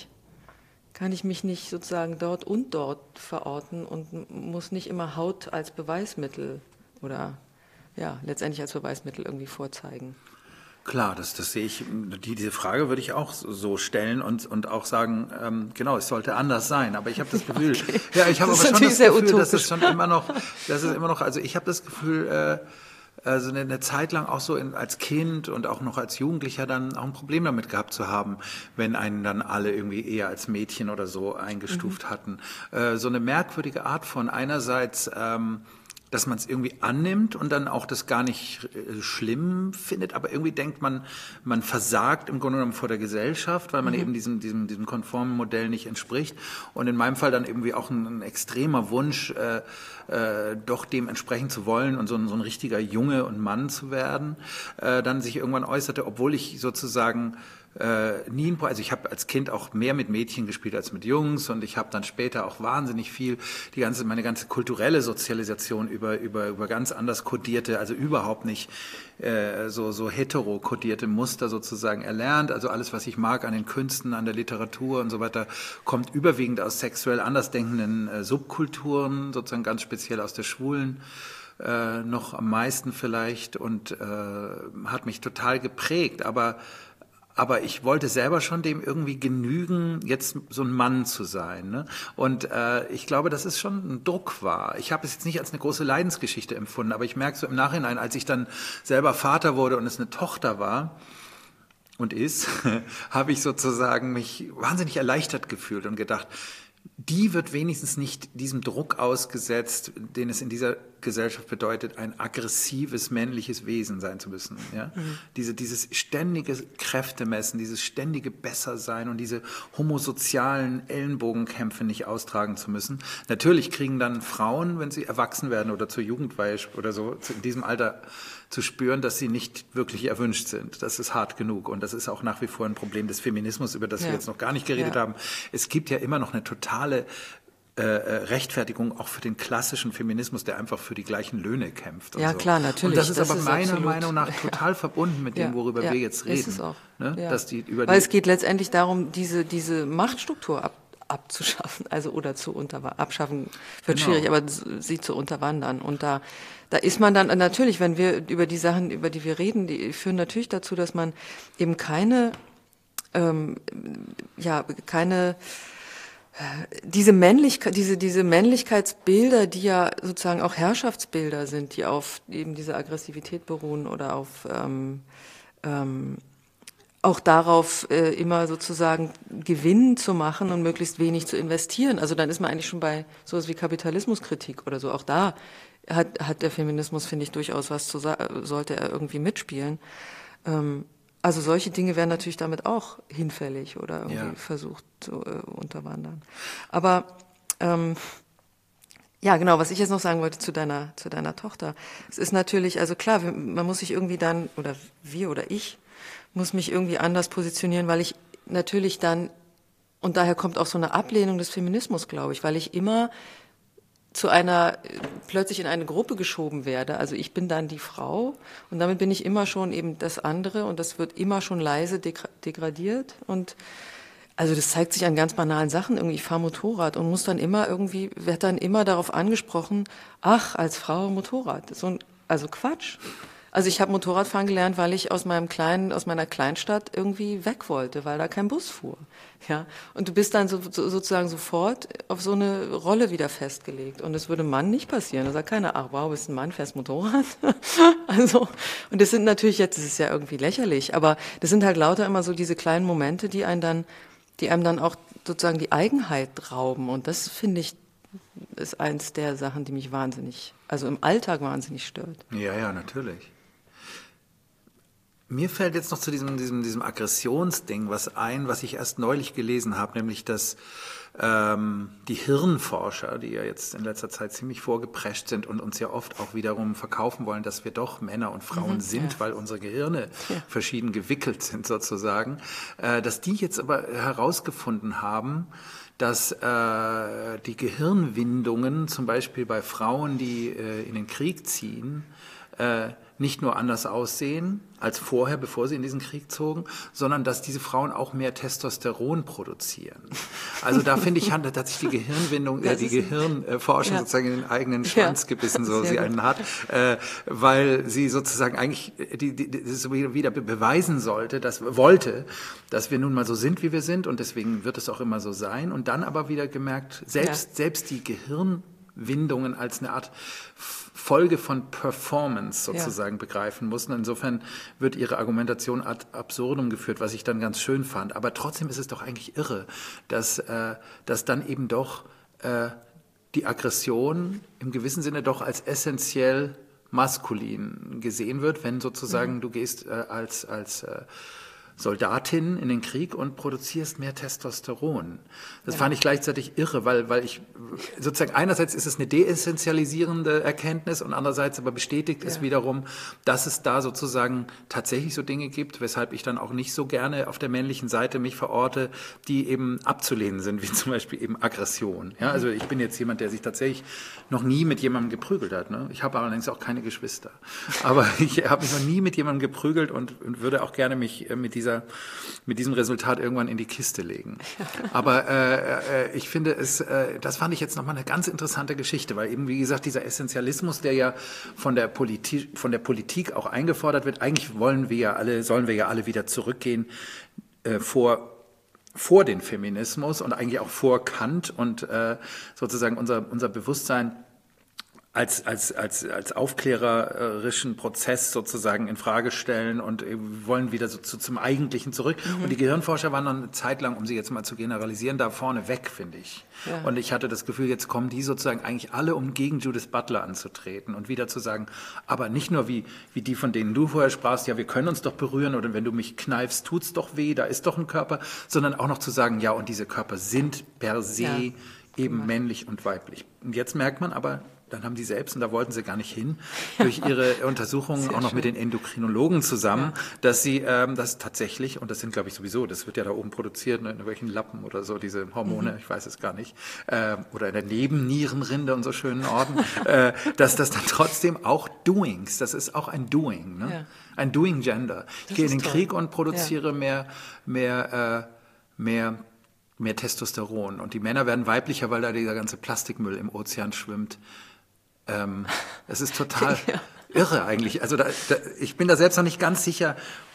mich nicht sozusagen dort und dort verorten und muss nicht immer Haut als Beweismittel oder ja, letztendlich als Beweismittel irgendwie vorzeigen. Klar, das sehe ich, diese Frage würde ich auch so stellen und auch sagen, genau, es sollte anders sein. Aber ich habe das Gefühl, Okay. ja, ich habe Das aber ist schon das natürlich Gefühl, sehr dass es utopisch. schon immer noch, also ich habe das Gefühl, also eine Zeit lang auch so als Kind und auch noch als Jugendlicher dann auch ein Problem damit gehabt zu haben, wenn einen dann alle irgendwie eher als Mädchen oder so eingestuft hatten. So eine merkwürdige Art von einerseits, dass man es irgendwie annimmt und dann auch das gar nicht schlimm findet, aber irgendwie denkt man versagt im Grunde genommen vor der Gesellschaft, weil man eben diesem konformen Modell nicht entspricht. Und in meinem Fall dann irgendwie auch ein extremer Wunsch, doch dem entsprechen zu wollen und so ein richtiger Junge und Mann zu werden, dann sich irgendwann äußerte, obwohl ich sozusagen also ich habe als Kind auch mehr mit Mädchen gespielt als mit Jungs und ich habe dann später auch wahnsinnig viel meine ganze kulturelle Sozialisation über ganz anders kodierte, also überhaupt nicht so hetero kodierte Muster sozusagen erlernt. Also alles, was ich mag an den Künsten, an der Literatur und so weiter, kommt überwiegend aus sexuell andersdenkenden Subkulturen, sozusagen ganz speziell aus der schwulen noch am meisten vielleicht und hat mich total geprägt, aber ich wollte selber schon dem irgendwie genügen, jetzt so ein Mann zu sein. Ne? Und ich glaube, dass es schon ein Druck war. Ich habe es jetzt nicht als eine große Leidensgeschichte empfunden, aber ich merke so im Nachhinein, als ich dann selber Vater wurde und es eine Tochter war und ist, habe ich sozusagen mich wahnsinnig erleichtert gefühlt und gedacht, die wird wenigstens nicht diesem Druck ausgesetzt, den es in dieser Gesellschaft bedeutet, ein aggressives männliches Wesen sein zu müssen. Ja? Dieses ständige Kräftemessen, dieses ständige Bessersein und diese homosozialen Ellenbogenkämpfe nicht austragen zu müssen. Natürlich kriegen dann Frauen, wenn sie erwachsen werden oder zur Jugendweihe oder so, in diesem Alter zu spüren, dass sie nicht wirklich erwünscht sind. Das ist hart genug und das ist auch nach wie vor ein Problem des Feminismus, über das wir jetzt noch gar nicht geredet haben. Es gibt ja immer noch eine totale Rechtfertigung auch für den klassischen Feminismus, der einfach für die gleichen Löhne kämpft. Und Ja, so. klar, natürlich. Und das ist aber meiner absolut. Meinung nach total verbunden mit dem, worüber wir jetzt reden. Ist es auch. Ne? Ja. Dass Weil es geht letztendlich darum, diese Machtstruktur abzuschaffen, also oder abschaffen wird schwierig, aber sie zu unterwandern. Und da ist man dann natürlich, wenn wir über die Sachen, über die wir reden, die führen natürlich dazu, dass man eben keine diese Männlichkeitsbilder, die ja sozusagen auch Herrschaftsbilder sind, die auf eben diese Aggressivität beruhen oder auf auch darauf immer sozusagen Gewinn zu machen und möglichst wenig zu investieren. Also dann ist man eigentlich schon bei sowas wie Kapitalismuskritik oder so. Auch da hat der Feminismus, finde ich, durchaus was sollte er irgendwie mitspielen. Also solche Dinge werden natürlich damit auch hinfällig oder irgendwie versucht zu unterwandern. Aber ja, genau, was ich jetzt noch sagen wollte zu deiner Tochter. Es ist natürlich, also klar, man muss sich irgendwie dann, oder wir oder ich, muss mich irgendwie anders positionieren, weil ich natürlich dann, und daher kommt auch so eine Ablehnung des Feminismus, glaube ich, weil ich immer plötzlich in eine Gruppe geschoben werde. Also ich bin dann die Frau und damit bin ich immer schon eben das andere und das wird immer schon leise degradiert und also das zeigt sich an ganz banalen Sachen. Irgendwie, ich fahre Motorrad und werde dann immer darauf angesprochen, ach, als Frau Motorrad. Also Quatsch. Also ich habe Motorradfahren gelernt, weil ich aus meiner Kleinstadt irgendwie weg wollte, weil da kein Bus fuhr. Ja, und du bist dann sozusagen sofort auf so eine Rolle wieder festgelegt. Und das würde einem Mann nicht passieren. Da sagt keiner, ach wow, bist ein Mann, fährst Motorrad. Also, und das sind natürlich das ist ja irgendwie lächerlich, aber das sind halt lauter immer so diese kleinen Momente, die einem dann auch sozusagen die Eigenheit rauben. Und das, finde ich, ist eins der Sachen, die mich also im Alltag wahnsinnig stört. Ja, natürlich. Mir fällt jetzt noch zu diesem Aggressionsding was ich erst neulich gelesen habe, nämlich dass die Hirnforscher, die ja jetzt in letzter Zeit ziemlich vorgeprescht sind und uns ja oft auch wiederum verkaufen wollen, dass wir doch Männer und Frauen sind, weil unsere Gehirne verschieden gewickelt sind sozusagen, dass die jetzt aber herausgefunden haben, dass die Gehirnwindungen zum Beispiel bei Frauen, die in den Krieg ziehen, nicht nur anders aussehen als vorher, bevor sie in diesen Krieg zogen, sondern dass diese Frauen auch mehr Testosteron produzieren. Also da finde ich, hat sich die Gehirnwindung, die Gehirnforschung sozusagen in den eigenen Schwanz gebissen, so sie einen hat, weil sie sozusagen eigentlich das wieder beweisen wollte, dass wir nun mal so sind, wie wir sind und deswegen wird es auch immer so sein und dann aber wieder gemerkt, selbst die Gehirnwindungen als eine Art Folge von Performance sozusagen begreifen mussten. Insofern wird ihre Argumentation ad absurdum geführt, was ich dann ganz schön fand. Aber trotzdem ist es doch eigentlich irre, dass dann eben doch die Aggression im gewissen Sinne doch als essentiell maskulin gesehen wird, wenn sozusagen du gehst als Soldatin in den Krieg und produzierst mehr Testosteron. Das fand ich gleichzeitig irre, weil ich sozusagen einerseits ist es eine deessentialisierende Erkenntnis und andererseits aber bestätigt es wiederum, dass es da sozusagen tatsächlich so Dinge gibt, weshalb ich dann auch nicht so gerne auf der männlichen Seite mich verorte, die eben abzulehnen sind, wie zum Beispiel eben Aggression. Ja, also ich bin jetzt jemand, der sich tatsächlich noch nie mit jemandem geprügelt hat. Ne? Ich habe allerdings auch keine Geschwister. Aber ich habe mich noch nie mit jemandem geprügelt und würde auch gerne mich mit diesem Resultat irgendwann in die Kiste legen. Aber ich finde das fand ich jetzt nochmal eine ganz interessante Geschichte, weil eben, wie gesagt, dieser Essentialismus, der ja von der Politik auch eingefordert wird, eigentlich sollen wir ja alle wieder zurückgehen vor den Feminismus und eigentlich auch vor Kant und sozusagen unser Bewusstsein als aufklärerischen Prozess sozusagen in Frage stellen und wollen wieder so zum Eigentlichen zurück. Und die Gehirnforscher waren dann eine Zeit lang, um sie jetzt mal zu generalisieren, da vorne weg, finde ich. Ja. Und ich hatte das Gefühl, jetzt kommen die sozusagen eigentlich alle, um gegen Judith Butler anzutreten und wieder zu sagen, aber nicht nur wie die, von denen du vorher sprachst, ja, wir können uns doch berühren oder wenn du mich kneifst, tut's doch weh, da ist doch ein Körper, sondern auch noch zu sagen, ja, und diese Körper sind per se eben männlich und weiblich. Und jetzt merkt man aber, dann haben die selbst, und da wollten sie gar nicht hin, durch ihre Untersuchungen auch noch mit den Endokrinologen zusammen, dass sie das tatsächlich, und das sind, glaube ich, sowieso, das wird ja da oben produziert, ne, in welchen Lappen oder so, diese Hormone, ich weiß es gar nicht, oder in der Nebennierenrinde und so schönen Orten, dass das dann trotzdem auch Doings, das ist auch ein Doing, ne? Ja. Ein Doing Gender. Ich gehe in den Krieg und produziere mehr Testosteron. Und die Männer werden weiblicher, weil da dieser ganze Plastikmüll im Ozean schwimmt. Es ist total irre eigentlich. Also ich bin da selbst noch nicht ganz sicher,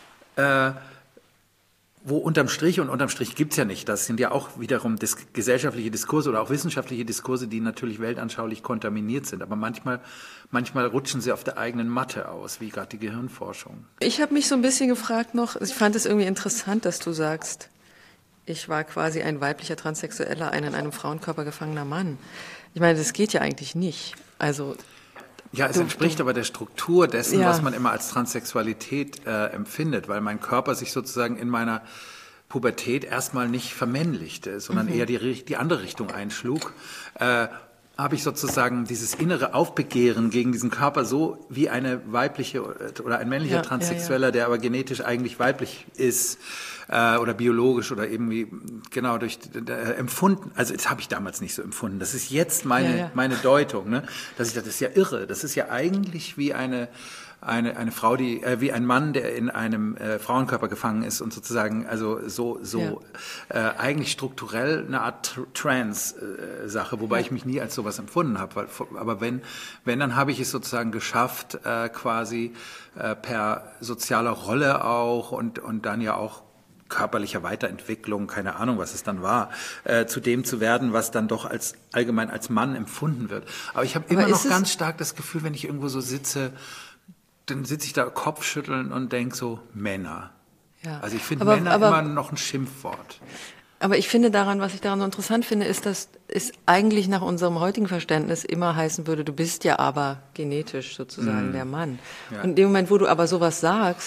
wo unterm Strich gibt's ja nicht. Das sind ja auch wiederum gesellschaftliche Diskurse oder auch wissenschaftliche Diskurse, die natürlich weltanschaulich kontaminiert sind. Aber manchmal rutschen sie auf der eigenen Matte aus, wie gerade die Gehirnforschung. Ich habe mich so ein bisschen gefragt noch, ich fand es irgendwie interessant, dass du sagst, ich war quasi ein weiblicher Transsexueller, ein in einem Frauenkörper gefangener Mann. Ich meine, das geht ja eigentlich nicht. Also ja, es entspricht aber der Struktur dessen, was man immer als Transsexualität empfindet, weil mein Körper sich sozusagen in meiner Pubertät erstmal nicht vermännlichte, sondern eher die andere Richtung einschlug. Habe ich sozusagen dieses innere Aufbegehren gegen diesen Körper so wie eine weibliche oder ein männlicher Transsexueller, der aber genetisch eigentlich weiblich ist oder biologisch oder irgendwie genau empfunden. Also das habe ich damals nicht so empfunden. Das ist jetzt meine Deutung, ne? Dass ich dachte, das ist ja irre. Das ist ja eigentlich wie eine Frau, die wie ein Mann, der in einem Frauenkörper gefangen ist und sozusagen also eigentlich strukturell eine Art Trans-Sache, wobei ich mich nie als sowas empfunden habe. Aber wenn dann habe ich es sozusagen geschafft, quasi per sozialer Rolle auch und dann ja auch körperlicher Weiterentwicklung, keine Ahnung, was es dann war, zu dem zu werden, was dann doch allgemein als Mann empfunden wird. Aber ich habe immer noch ganz stark das Gefühl, wenn ich irgendwo so sitze, dann sitze ich da Kopfschütteln und denke so, Männer. Ja. Also ich finde Männer immer noch ein Schimpfwort. Aber ich finde was ich daran so interessant finde, ist, dass es eigentlich nach unserem heutigen Verständnis immer heißen würde, du bist ja aber genetisch sozusagen der Mann. Ja. Und in dem Moment, wo du aber sowas sagst,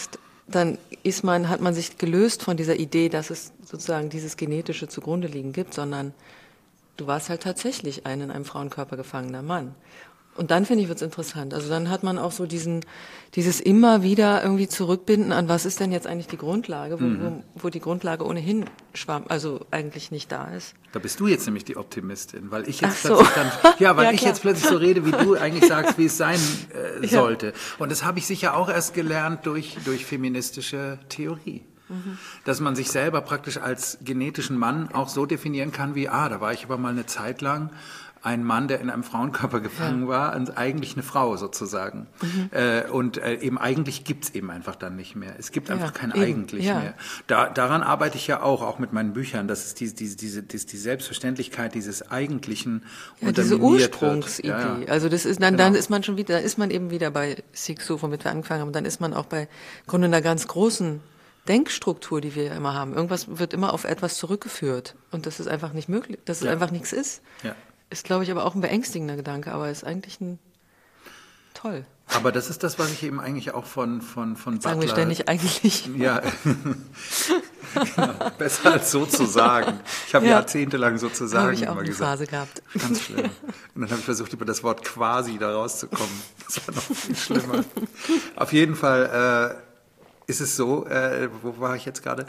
dann hat man sich gelöst von dieser Idee, dass es sozusagen dieses genetische zugrunde liegen gibt, sondern du warst halt tatsächlich ein in einem Frauenkörper gefangener Mann. Und dann, finde ich, wird's interessant. Also dann hat man auch so dieses immer wieder irgendwie zurückbinden an, was ist denn jetzt eigentlich die Grundlage, wo die Grundlage ohnehin also eigentlich nicht da ist. Da bist du jetzt nämlich die Optimistin, weil ich jetzt so. plötzlich Ja, jetzt plötzlich so rede, wie du eigentlich sagst, wie es sein sollte. Und das habe ich sicher auch erst gelernt durch feministische Theorie. Dass man sich selber praktisch als genetischen Mann auch so definieren kann wie, da war ich aber mal eine Zeit lang ein Mann, der in einem Frauenkörper gefangen war, und eigentlich eine Frau sozusagen. Und eben eigentlich gibt's eben einfach dann nicht mehr. Es gibt einfach kein eigentlich mehr. Daran arbeite ich ja auch mit meinen Büchern, dass es die Selbstverständlichkeit dieses Eigentlichen diese Ursprungsidee. Ja. Also das ist dann ist man schon wieder, da ist man eben wieder bei Cixous, womit wir angefangen haben. Dann ist man auch bei im Grunde einer ganz großen Denkstruktur, die wir immer haben. Irgendwas wird immer auf etwas zurückgeführt. Und das ist einfach nicht möglich, dass es einfach nichts ist. Ja. Ist, glaube ich, aber auch ein beängstigender Gedanke, aber ist eigentlich toll. Aber das ist das, was ich eben eigentlich auch von Butler... Sagen wir ständig eigentlich. Ja, genau. Besser als so zu sagen. Ich habe jahrzehntelang so zu sagen habe ich auch immer eine gesagt. Phase gehabt. Ganz schlimm. Und dann habe ich versucht, über das Wort quasi da rauszukommen. Das war noch viel schlimmer. Auf jeden Fall ist es so, wo war ich jetzt gerade?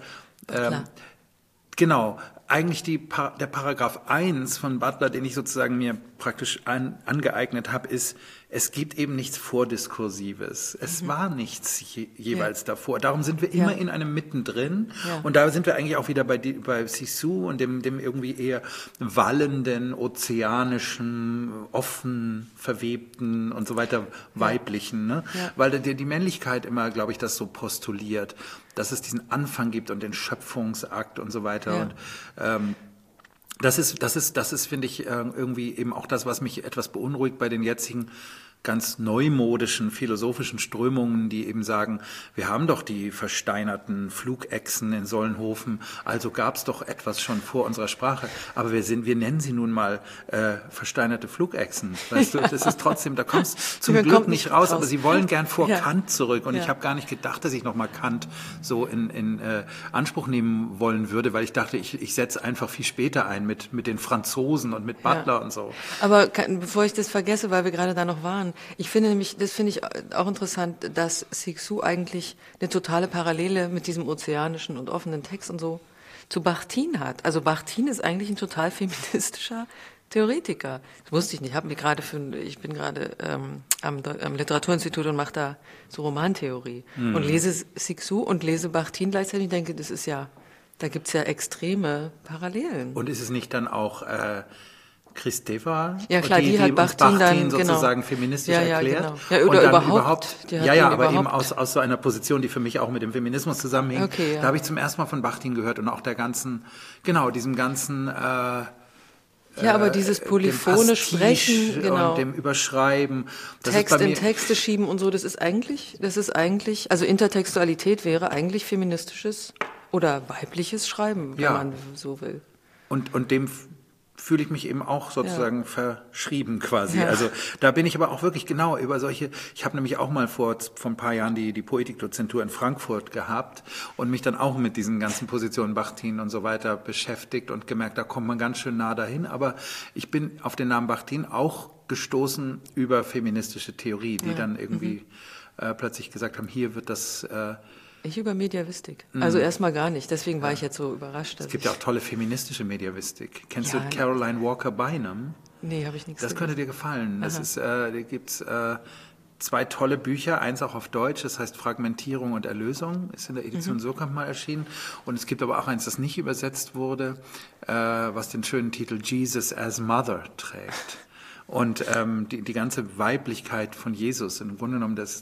Genau, eigentlich der Paragraph 1 von Butler, den ich sozusagen mir praktisch angeeignet habe, ist, es gibt eben nichts Vordiskursives. Es war nichts jeweils davor. Darum sind wir immer in einem Mittendrin. Ja. Und da sind wir eigentlich auch wieder bei Cixous und dem irgendwie eher wallenden, ozeanischen, offen verwebten und so weiter weiblichen. Ne? Ja. Weil die Männlichkeit immer, glaube ich, das so postuliert, dass es diesen Anfang gibt und den Schöpfungsakt und so weiter. Ja. Und das ist, finde ich, irgendwie eben auch das, was mich etwas beunruhigt bei den jetzigen ganz neumodischen philosophischen Strömungen, die eben sagen, wir haben doch die versteinerten Flugechsen in Solnhofen, also gab es doch etwas schon vor unserer Sprache, aber wir nennen sie nun mal versteinerte Flugechsen. Weißt du, das ist trotzdem, da kommst zum Glück nicht raus, aber sie wollen gern vor Kant zurück und ich habe gar nicht gedacht, dass ich nochmal Kant so in Anspruch nehmen wollen würde, weil ich dachte, ich setze einfach viel später ein mit den Franzosen und mit Butler und so. Aber bevor ich das vergesse, weil wir gerade da noch waren, ich finde nämlich, das finde ich auch interessant, dass Cixous eigentlich eine totale Parallele mit diesem ozeanischen und offenen Text und so zu Bakhtin hat. Also Bakhtin ist eigentlich ein total feministischer Theoretiker. Das wusste ich nicht. Ich bin gerade am Literaturinstitut und mache da so Romantheorie und lese Cixous und lese Bakhtin gleichzeitig und denke, da gibt's ja extreme Parallelen. Und ist es nicht dann auch Kristeva, ja klar, die hat Bakhtin dann sozusagen feministisch erklärt. Genau. Ja, oder überhaupt. Aber eben aus so einer Position, die für mich auch mit dem Feminismus zusammenhängt. Okay, ja. Da habe ich zum ersten Mal von Bakhtin gehört und auch diesem ganzen aber dieses polyphone Sprechen, genau. Und dem Überschreiben. Text in Texte schieben und so, das ist eigentlich, also Intertextualität wäre eigentlich feministisches oder weibliches Schreiben, wenn man so will. Und dem fühle ich mich eben auch sozusagen verschrieben quasi. Ja. Also da bin ich aber auch wirklich genau über solche, ich habe nämlich auch mal vor ein paar Jahren die Poetikdozentur in Frankfurt gehabt und mich dann auch mit diesen ganzen Positionen Bakhtin und so weiter beschäftigt und gemerkt, da kommt man ganz schön nah dahin. Aber ich bin auf den Namen Bakhtin auch gestoßen über feministische Theorie, die dann irgendwie plötzlich gesagt haben, hier wird das... Ich über Mediavistik. Also erstmal gar nicht. Deswegen war ich jetzt so überrascht. Es gibt ja auch tolle feministische Mediavistik. Kennst du Caroline Walker Bynum? Nee, habe ich nichts. Das könnte dir gefallen. Das ist, da gibt's 2 tolle Bücher, eins auch auf Deutsch, das heißt Fragmentierung und Erlösung, ist in der Edition Surkamp mal erschienen. Und es gibt aber auch eins, das nicht übersetzt wurde, was den schönen Titel Jesus as Mother trägt. Und die ganze Weiblichkeit von Jesus, im Grunde genommen des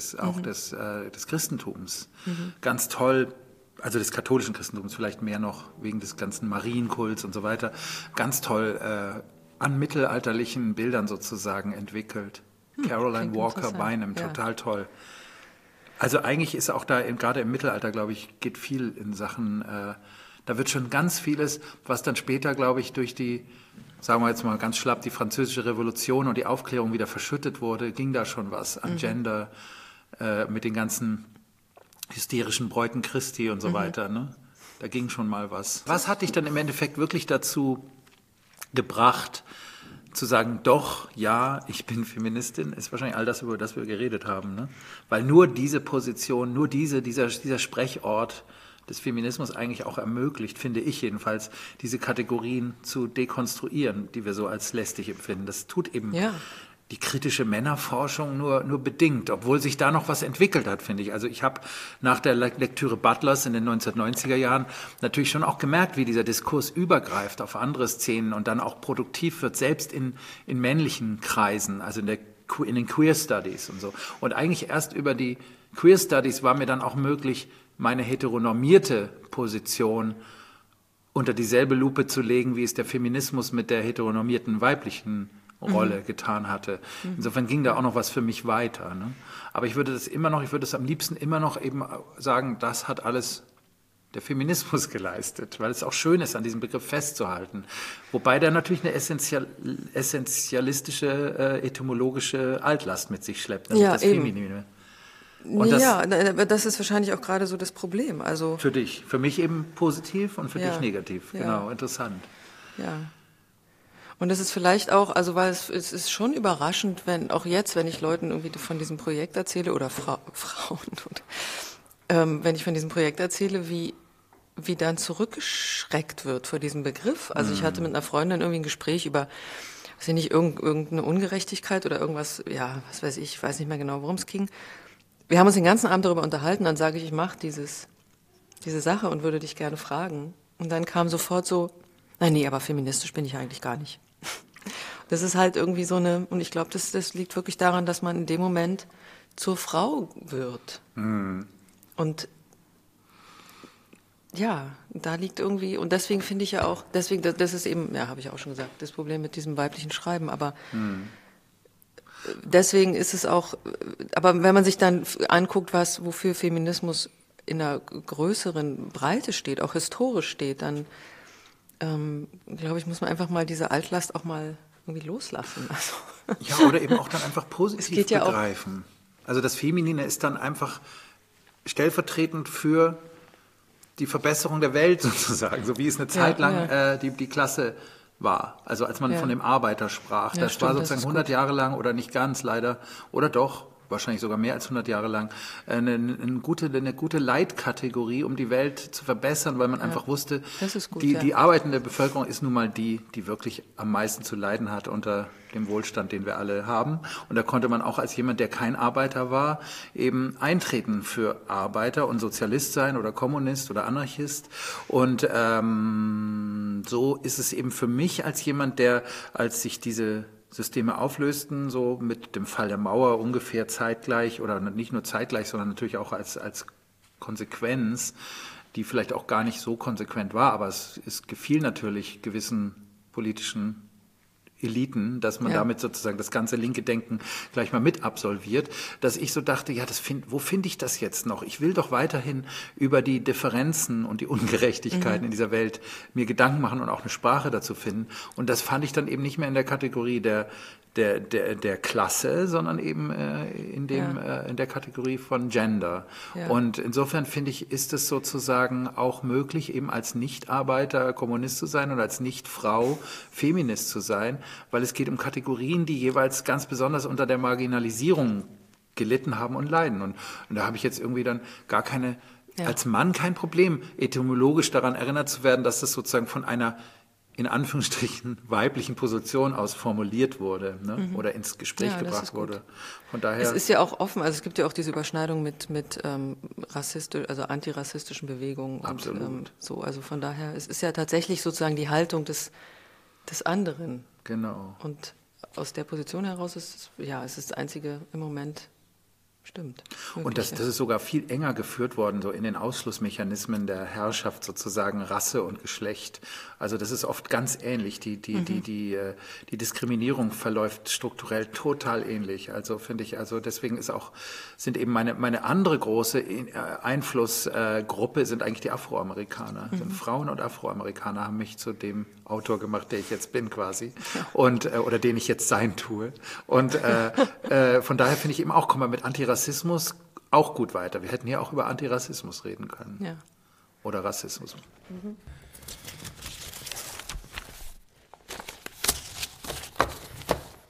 Christentums, ganz toll, also des katholischen Christentums vielleicht mehr noch, wegen des ganzen Marienkults und so weiter, ganz toll an mittelalterlichen Bildern sozusagen entwickelt. Caroline Walker Bynum, total toll. Also eigentlich ist auch da, gerade im Mittelalter, glaube ich, geht viel in Sachen, da wird schon ganz vieles, was dann später, glaube ich, durch die, sagen wir jetzt mal ganz schlapp, die Französische Revolution und die Aufklärung wieder verschüttet wurde, ging da schon was an Gender mit den ganzen hysterischen Bräuten Christi und so weiter. Ne? Da ging schon mal was. Was hat dich dann im Endeffekt wirklich dazu gebracht, zu sagen, doch, ja, ich bin Feministin, ist wahrscheinlich all das, über das wir geredet haben. Ne? Weil nur diese Position, nur dieser Sprechort des Feminismus eigentlich auch ermöglicht, finde ich jedenfalls, diese Kategorien zu dekonstruieren, die wir so als lästig empfinden. Das tut eben die kritische Männerforschung nur bedingt, obwohl sich da noch was entwickelt hat, finde ich. Also ich habe nach der Lektüre Butlers in den 1990er Jahren natürlich schon auch gemerkt, wie dieser Diskurs übergreift auf andere Szenen und dann auch produktiv wird, selbst in männlichen Kreisen, also in den Queer Studies und so. Und eigentlich erst über die Queer Studies war mir dann auch möglich, meine heteronormierte Position unter dieselbe Lupe zu legen, wie es der Feminismus mit der heteronormierten weiblichen Rolle getan hatte. Insofern ging da auch noch was für mich weiter. Ne? Aber ich würde es am liebsten immer noch eben sagen, das hat alles der Feminismus geleistet, weil es auch schön ist, an diesem Begriff festzuhalten. Wobei der natürlich eine essentialistische, etymologische Altlast mit sich schleppt, nämlich das Feminine. Das ist wahrscheinlich auch gerade so das Problem. Also für dich, für mich eben positiv und für dich negativ. Genau, interessant. Ja. Und es ist vielleicht auch, also weil es ist schon überraschend, wenn ich Leuten irgendwie von diesem Projekt erzähle oder Frauen, wenn ich von diesem Projekt erzähle, wie dann zurückgeschreckt wird vor diesem Begriff. Also ich hatte mit einer Freundin irgendwie ein Gespräch über, weiß ich nicht, irgendeine Ungerechtigkeit oder irgendwas, was weiß ich weiß nicht mehr genau, worum es ging. Wir haben uns den ganzen Abend darüber unterhalten, dann sage ich mache diese Sache und würde dich gerne fragen. Und dann kam sofort so, nein, aber feministisch bin ich eigentlich gar nicht. Das ist halt irgendwie so und ich glaube, das liegt wirklich daran, dass man in dem Moment zur Frau wird. Und da liegt irgendwie, und deswegen finde ich das ist eben, habe ich auch schon gesagt, das Problem mit diesem weiblichen Schreiben, aber deswegen ist es auch, aber wenn man sich dann anguckt, wofür Feminismus in einer größeren Breite steht, auch historisch steht, dann glaube ich, muss man einfach mal diese Altlast auch mal irgendwie loslassen. Also. Ja, oder eben auch dann einfach positiv begreifen. Also das Feminine ist dann einfach stellvertretend für die Verbesserung der Welt sozusagen, so wie es eine Zeit lang die Klasse war. Also als man von dem Arbeiter sprach, das war sozusagen 100 Jahre lang oder nicht ganz leider, oder doch, wahrscheinlich sogar mehr als 100 Jahre lang, eine gute Leitkategorie, um die Welt zu verbessern, weil man einfach wusste, die arbeitende Bevölkerung ist nun mal die wirklich am meisten zu leiden hat unter dem Wohlstand, den wir alle haben. Und da konnte man auch als jemand, der kein Arbeiter war, eben eintreten für Arbeiter und Sozialist sein oder Kommunist oder Anarchist. Und so ist es eben für mich als jemand, der, als sich diese Systeme auflösten, so mit dem Fall der Mauer ungefähr zeitgleich oder nicht nur zeitgleich, sondern natürlich auch als Konsequenz, die vielleicht auch gar nicht so konsequent war, aber es gefiel natürlich gewissen politischen Eliten, dass man damit sozusagen das ganze linke Denken gleich mal mit absolviert, dass ich so dachte, wo finde ich das jetzt noch? Ich will doch weiterhin über die Differenzen und die Ungerechtigkeiten in dieser Welt mir Gedanken machen und auch eine Sprache dazu finden. Und das fand ich dann eben nicht mehr in der Kategorie der Klasse, sondern eben in der Kategorie von Gender. Ja. Und insofern finde ich, ist es sozusagen auch möglich, eben als Nicht-Arbeiter Kommunist zu sein oder als Nicht-Frau Feminist zu sein, weil es geht um Kategorien, die jeweils ganz besonders unter der Marginalisierung gelitten haben und leiden. Und da habe ich jetzt irgendwie dann gar keine, als Mann kein Problem, etymologisch daran erinnert zu werden, dass das sozusagen von einer in Anführungsstrichen weiblichen Position aus formuliert wurde, ne? Oder ins Gespräch gebracht wurde. Von daher, es ist ja auch offen, also es gibt ja auch diese Überschneidung mit also antirassistischen Bewegungen. Absolut. Und so, also von daher, es ist ja tatsächlich sozusagen die Haltung des anderen. Genau. Und aus der Position heraus ist es ist das Einzige im Moment. Stimmt. Und das ist sogar viel enger geführt worden, so in den Ausschlussmechanismen der Herrschaft sozusagen Rasse und Geschlecht. Also das ist oft ganz ähnlich. Die Diskriminierung verläuft strukturell total ähnlich. Also finde ich, deswegen sind eben meine andere große Einflussgruppe sind eigentlich die Afroamerikaner. Sind Frauen und Afroamerikaner haben mich zu dem Autor gemacht, der ich jetzt bin quasi. Und oder den ich jetzt sein tue. Und von daher finde ich eben auch, mit Antirassismus auch gut weiter. Wir hätten hier auch über Antirassismus reden können. Ja. Oder Rassismus.